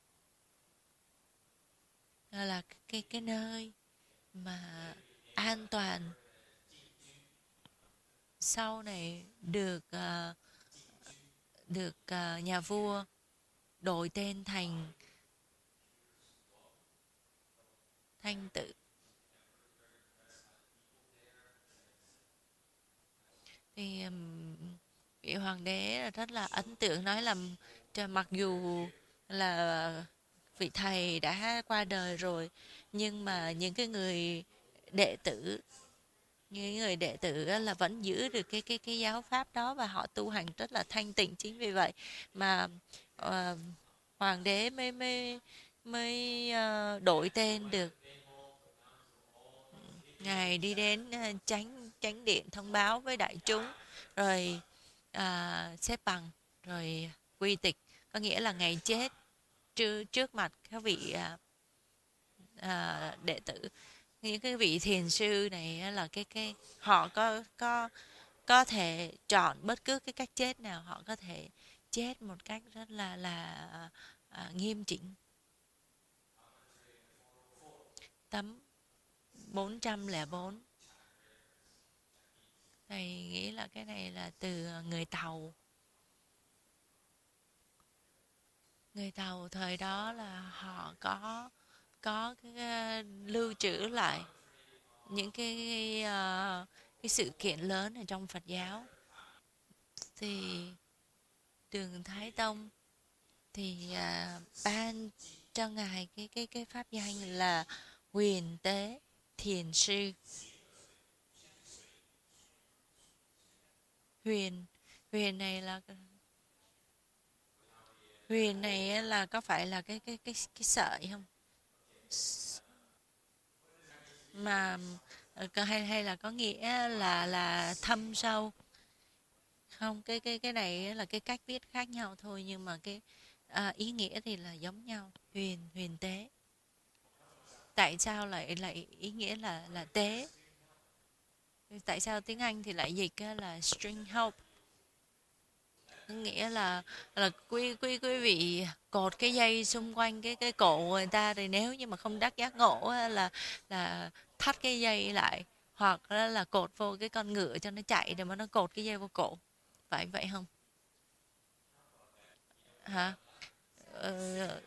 là cái nơi mà an toàn. Sau này được nhà vua đổi tên thành Thanh Tự. Thì vị hoàng đế rất là ấn tượng, nói là mặc dù là vị thầy đã qua đời rồi, nhưng mà những cái người đệ tử những người đệ tử là vẫn giữ được cái giáo pháp đó và họ tu hành rất là thanh tịnh. Chính vì vậy mà ờ, hoàng đế mới mới mới đổi tên được. Ngài đi đến chánh chánh điện thông báo với đại chúng, rồi xếp bằng, rồi quy tịch, có nghĩa là ngày chết trước mặt các vị đệ tử. Những cái vị thiền sư này là cái họ có thể chọn bất cứ cái cách chết nào, họ có thể chết một cách rất nghiêm chỉnh. Tấm 404, thầy nghĩ là cái này là từ người Tàu. Người Tàu thời đó là họ có lưu trữ lại những cái sự kiện lớn ở trong Phật giáo. Thì Đường Thái Tông thì ban cho ngài cái pháp danh là Huyền Tế Thiền Sư. Huyền Huyền này là Huyền này là có phải là cái sợi không, mà hay là có nghĩa là thâm sâu không? Cái này là cái cách viết khác nhau thôi, nhưng mà cái ý nghĩa thì là giống nhau. Huyền Huyền Tế, tại sao lại lại ý nghĩa là tế? Tại sao tiếng Anh thì lại dịch là string help, nghĩa là quý vị cột cái dây xung quanh cái cổ người ta, thì nếu như mà không đắc giác ngộ là thắt cái dây lại, hoặc là cột vô cái con ngựa cho nó chạy, rồi mà nó cột cái dây vô cổ, phải vậy không hả? Ờ,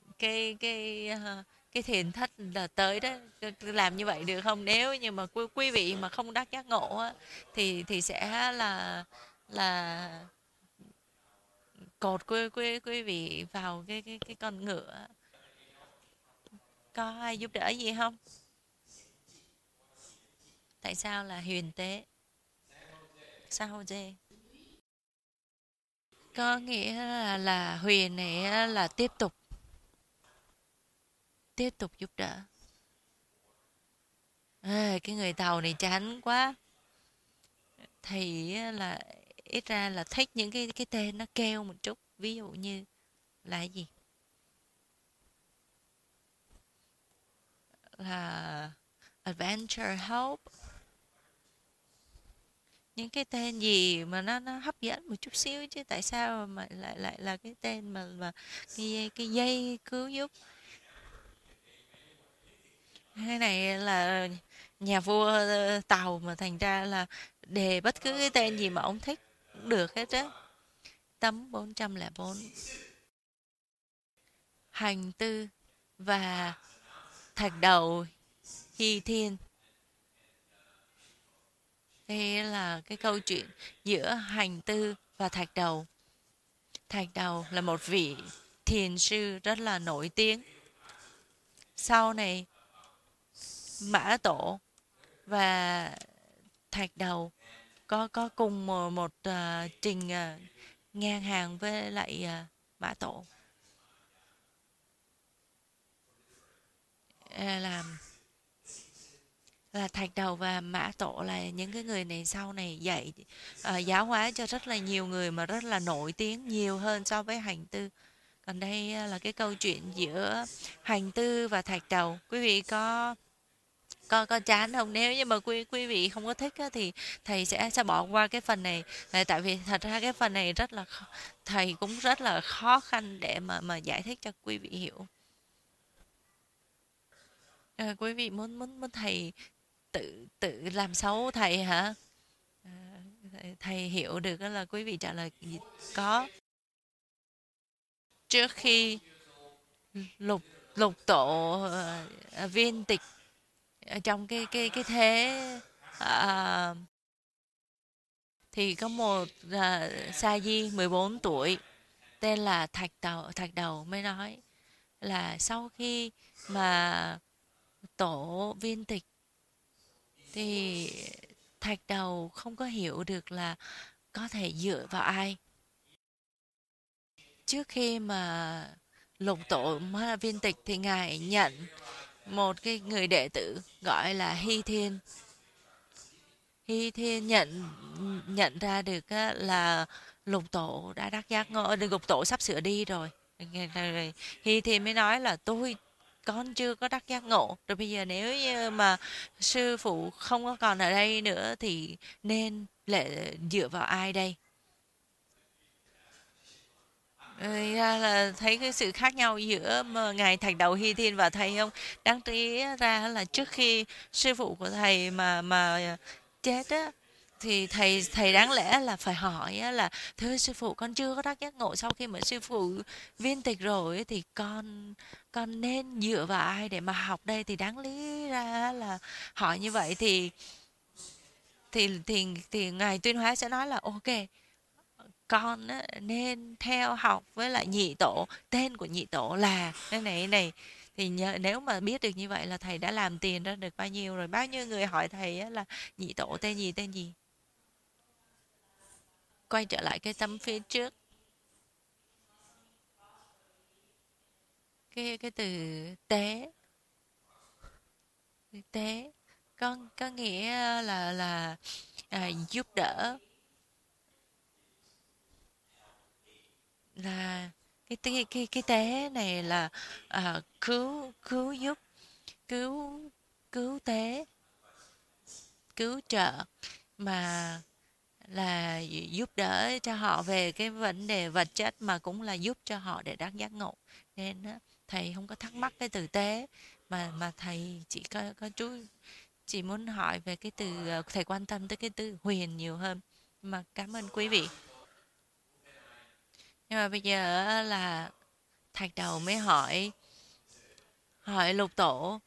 cái thiền thất là tới đó, làm như vậy được không? Nếu như mà quý vị mà không đắc giác ngộ á, thì sẽ là cột quý vị vào cái con ngựa. Có ai giúp đỡ gì không? Tại sao là huyền tế? Sao dê? Có nghĩa là huyền này là tiếp tục giúp đỡ. Cái người Tàu này chán quá. Thì là ít ra là thích những cái tên nó keo một chút, ví dụ như là gì, là Adventure Help, những cái tên gì mà nó hấp dẫn một chút xíu chứ, tại sao mà lại lại là cái tên mà cái dây cứu giúp. Cái này là nhà vua Tàu mà, thành ra là đề bất cứ cái tên gì mà ông thích cũng được hết á. Tấm 404. Hành Tư và Thạch Đầu Hy Thiên. Đây là cái câu chuyện giữa Hành Tư và Thạch Đầu. Thạch Đầu là một vị thiền sư rất là nổi tiếng. Sau này Mã Tổ và Thạch Đầu có cùng một trình ngang hàng với lại Mã Tổ. À, là Thạch Đầu và Mã Tổ là những cái người này sau này dạy giáo hóa cho rất là nhiều người mà rất là nổi tiếng, nhiều hơn so với Hành Tư. Còn đây là cái câu chuyện giữa Hành Tư và Thạch Đầu. Quý vị có chán không? Nếu như mà quý vị không có thích á, thì thầy sẽ bỏ qua cái phần này. Tại vì thật ra cái phần này rất là thầy cũng rất là khó khăn để mà giải thích cho quý vị hiểu. Quý vị muốn muốn muốn thầy tự tự làm xấu thầy hả? À, thầy hiểu được là quý vị trả lời gì? Có. Trước khi lục lục tổ viên tịch ở trong cái thế à, thì có một sa di 14 tuổi tên là Thạch Đầu mới nói là sau khi mà tổ viên tịch thì Thạch Đầu không có hiểu được là có thể dựa vào ai. Trước khi mà lục tổ mới là viên tịch thì ngài nhận một cái người đệ tử gọi là Hy Thiên. Hy Thiên nhận nhận ra được là lục tổ đã đắc giác ngộ, lục tổ sắp sửa đi rồi. Hy Thiên mới nói là con chưa có đắc giác ngộ, rồi bây giờ nếu như mà sư phụ không có còn ở đây nữa thì nên dựa vào ai đây? Ra là thấy cái sự khác nhau giữa mà ngài Thạch Đầu Hy Thiên và thầy không? Đáng trí ra là trước khi sư phụ của thầy mà chết á, thì thầy đáng lẽ là phải hỏi á, là thưa sư phụ, con chưa có đắc giác ngộ, sau khi mà sư phụ viên tịch rồi ấy, thì con nên dựa vào ai để mà học đây? Thì đáng lý ra là hỏi như vậy thì ngài Tuyên Hóa sẽ nói là ok, con á, nên theo học với lại nhị tổ, tên của nhị tổ là cái này thì nếu mà biết được như vậy là thầy đã làm tiền ra được bao nhiêu rồi. Bao nhiêu người hỏi thầy á, là nhị tổ tên gì. Quay trở lại cái tấm phía trước, cái từ tế. Tế có nghĩa là giúp đỡ, là cái tế này là cứu cứu giúp, cứu cứu tế, cứu trợ, mà là giúp đỡ cho họ về cái vấn đề vật chất, mà cũng là giúp cho họ để đắc giác ngộ. Nên á, thầy không có thắc mắc cái từ tế, mà thầy chỉ có chú chỉ muốn hỏi về cái từ thầy quan tâm tới cái từ huyền nhiều hơn. Mà cảm ơn quý vị. Nhưng mà bây giờ á, là Thạch Đầu mới hỏi hỏi lục tổ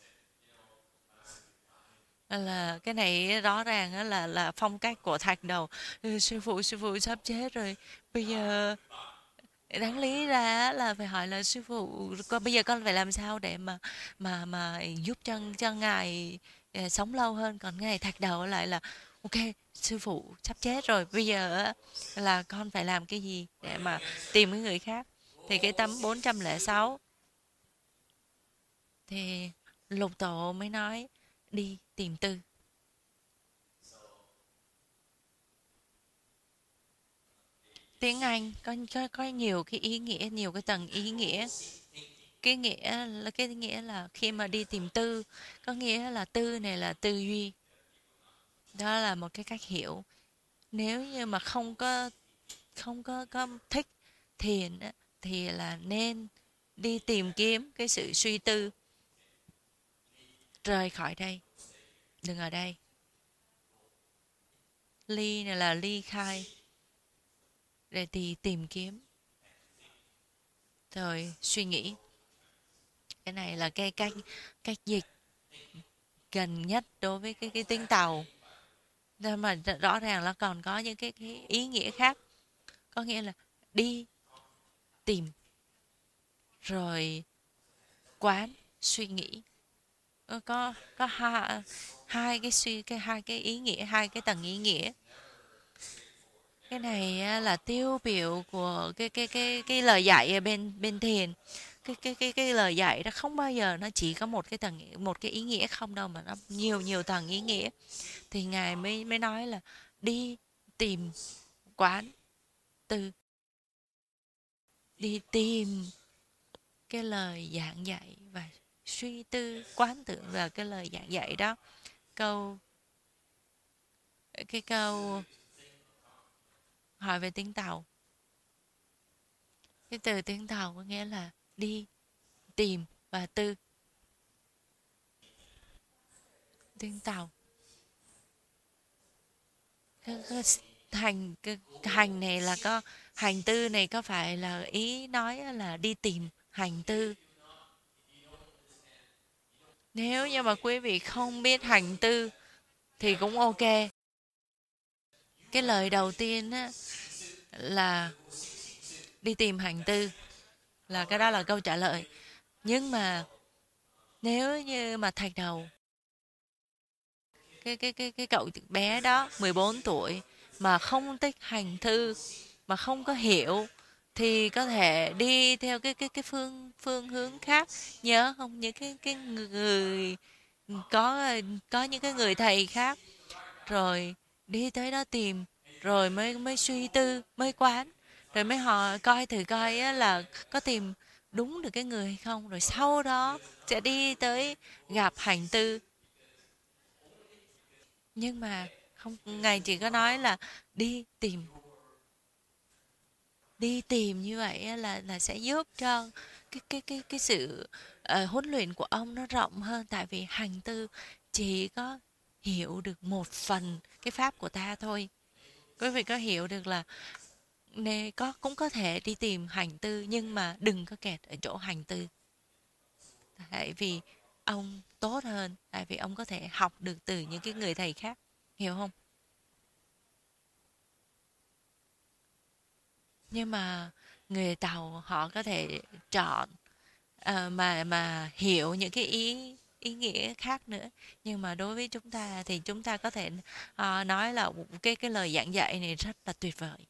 là cái này rõ ràng á, là phong cách của Thạch Đầu. Sư phụ sắp chết rồi, bây giờ đáng lý ra á, là phải hỏi là sư phụ, bây giờ con phải làm sao để mà giúp cho ngài sống lâu hơn. Còn ngài Thạch Đầu lại là ok, sư phụ sắp chết rồi, bây giờ á, là con phải làm cái gì để mà tìm cái người khác. Thì cái tấm 406 thì lục tổ mới nói đi tìm Tư. Tiếng Anh có nhiều cái ý nghĩa, nhiều cái tầng ý nghĩa. Cái nghĩa là khi mà đi tìm Tư, có nghĩa là Tư này là tư duy, đó là một cái cách hiểu. Nếu như mà không có thích thiền á, thì là nên đi tìm kiếm cái sự suy tư, rời khỏi đây, đừng ở đây. Ly này là ly khai, để tìm kiếm rồi suy nghĩ. Cái này là cái cách dịch gần nhất đối với cái tiếng Tàu. Nhưng mà rõ ràng là còn có những cái ý nghĩa khác, có nghĩa là đi tìm rồi quán suy nghĩ. Có hai cái hai cái ý nghĩa, hai cái tầng ý nghĩa. Cái này là tiêu biểu của cái lời dạy ở bên bên thiền. Cái lời dạy nó không bao giờ nó chỉ có một cái tầng, một cái ý nghĩa không đâu, mà nó nhiều nhiều tầng ý nghĩa. Thì ngài mới mới nói là đi tìm quán tư, đi tìm cái lời giảng dạy và suy tư quán tưởng vào cái lời giảng dạy đó. Câu cái câu hỏi về tiếng Tàu, cái từ tiếng Tàu có nghĩa là đi tìm và tư. Tiếng Tàu cái hành này là có hành tư này, có phải là ý nói là đi tìm hành tư. Nếu như mà quý vị không biết hành tư thì cũng ok. Cái lời đầu tiên á, là đi tìm hành tư, là cái đó là câu trả lời. Nhưng mà nếu như mà thạch đầu, cái cậu bé đó 14 tuổi mà không thích hành thư, mà không có hiểu, thì có thể đi theo cái phương phương hướng khác. Nhớ không, những cái người có những cái người thầy khác, rồi đi tới đó tìm, rồi mới mới suy tư, mới quán, rồi mới họ coi thử coi á, là có tìm đúng được cái người hay không, rồi sau đó sẽ đi tới gặp hành tư. Nhưng mà không, ngài chỉ có nói là đi tìm, đi tìm như vậy á, là sẽ giúp cho cái sự huấn luyện của ông nó rộng hơn. Tại vì hành tư chỉ có hiểu được một phần cái pháp của ta thôi. Quý vị có hiểu được là cũng có thể đi tìm hành tư, nhưng mà đừng có kẹt ở chỗ hành tư. Tại vì ông tốt hơn, tại vì ông có thể học được từ những cái người thầy khác, hiểu không? Nhưng mà người Tàu họ có thể chọn mà hiểu những cái ý nghĩa khác nữa. Nhưng mà đối với chúng ta thì chúng ta có thể nói là cái lời giảng dạy này rất là tuyệt vời.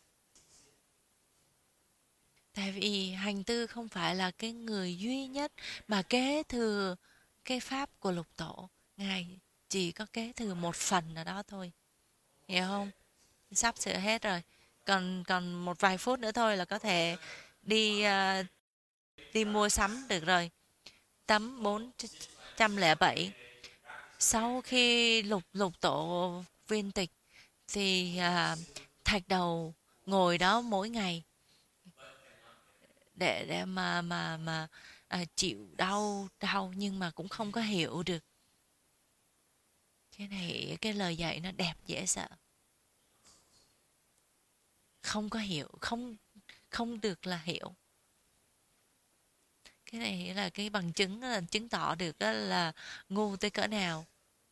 Tại vì hành tư không phải là cái người duy nhất mà kế thừa cái pháp của lục tổ. Ngài chỉ có kế thừa một phần ở đó thôi, hiểu không? Sắp sửa hết rồi, còn còn một vài phút nữa thôi là có thể đi đi mua sắm được rồi. Tấm 407, sau khi lục lục tổ viên tịch thì thạch đầu ngồi đó mỗi ngày để mà chịu đau đau, nhưng mà cũng không có hiểu được. Cái này cái lời dạy nó đẹp dễ sợ, không có hiểu, không không được là hiểu. Cái này là cái bằng chứng, là chứng tỏ được là ngu tới cỡ nào.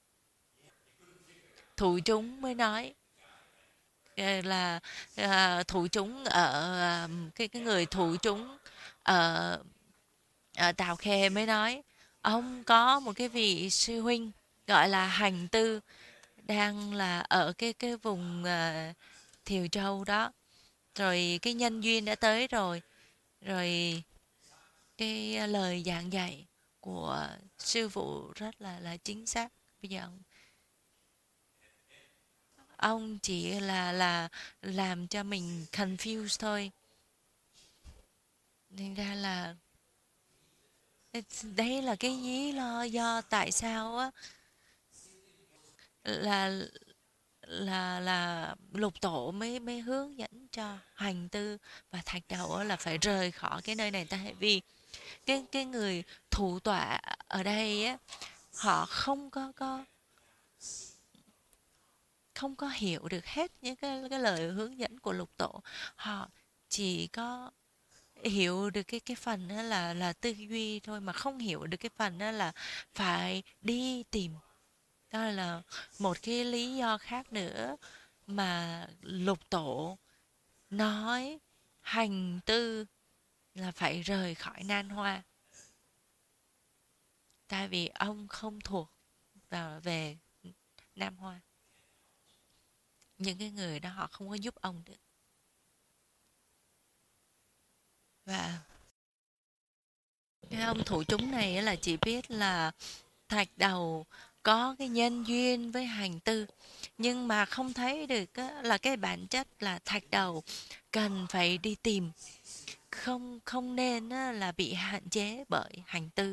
Thụ chúng mới nói là thụ chúng ở cái người thụ chúng ở ở Tào Khê mới nói, ông có một cái vị sư huynh gọi là hành tư, đang là ở cái vùng Thiều Châu đó, rồi cái nhân duyên đã tới rồi, rồi cái lời giảng dạy của sư phụ rất là chính xác. Bây giờ ông chỉ là làm cho mình confused thôi. Nên ra là đây là cái lý do tại sao á, là là lục tổ mới mới hướng dẫn cho hành tư và thạch đầu á là phải rời khỏi cái nơi này, tại vì cái người thủ tọa ở đây á, họ không có hiểu được hết những cái lời hướng dẫn của lục tổ. Họ chỉ có hiểu được cái phần đó là tư duy thôi, mà không hiểu được cái phần đó là phải đi tìm. Đó là một cái lý do khác nữa mà lục tổ nói hành tư là phải rời khỏi Nan Hoa, tại vì ông không thuộc vào về Nam Hoa. Những cái người đó họ không có giúp ông được. Và cái ông thủ chúng này là chỉ biết là thạch đầu có cái nhân duyên với hành tư, nhưng mà không thấy được là cái bản chất là thạch đầu cần phải đi tìm, không không nên là bị hạn chế bởi hành tư.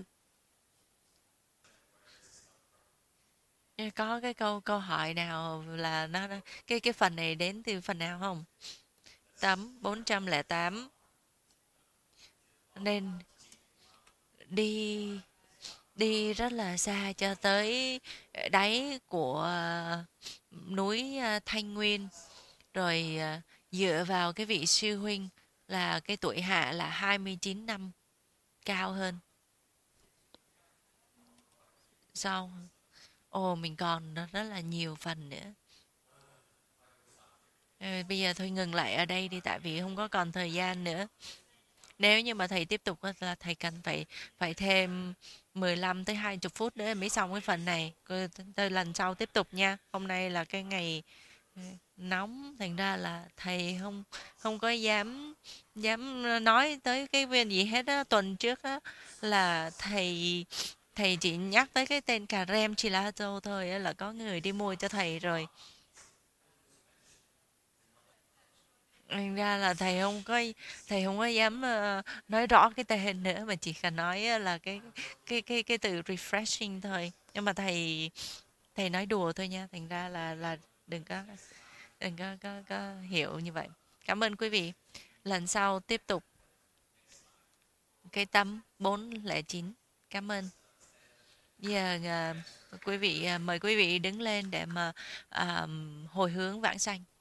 Có cái câu câu hỏi nào là nó cái phần này đến từ phần nào không? 408 nên đi đi rất là xa cho tới đáy của núi Thanh Nguyên, rồi dựa vào cái vị sư huynh là cái tuổi hạ là 29 năm cao hơn. Sau mình còn rất là nhiều phần nữa. Bây giờ thôi ngừng lại ở đây đi, tại vì không có còn thời gian nữa. Nếu như mà thầy tiếp tục là thầy cần phải phải thêm 15 tới 20 phút nữa mới xong cái phần này. Tôi lần sau tiếp tục nha. Hôm nay là cái ngày nóng, thành ra là thầy không không có dám dám nói tới cái viên gì hết á. Tuần trước á là thầy thầy chỉ nhắc tới cái tên cà rem gelato thôi á, là có người đi mua cho thầy rồi. Thành ra là thầy không có dám nói rõ cái tên nữa, mà chỉ cần nói là cái từ refreshing thôi. Nhưng mà thầy nói đùa thôi nha, thành ra là đừng có có hiểu như vậy. Cảm ơn quý vị. Lần sau tiếp tục cái tấm 409. Cảm ơn. Giờ quý vị mời quý vị đứng lên để mà hồi hướng vãng sanh.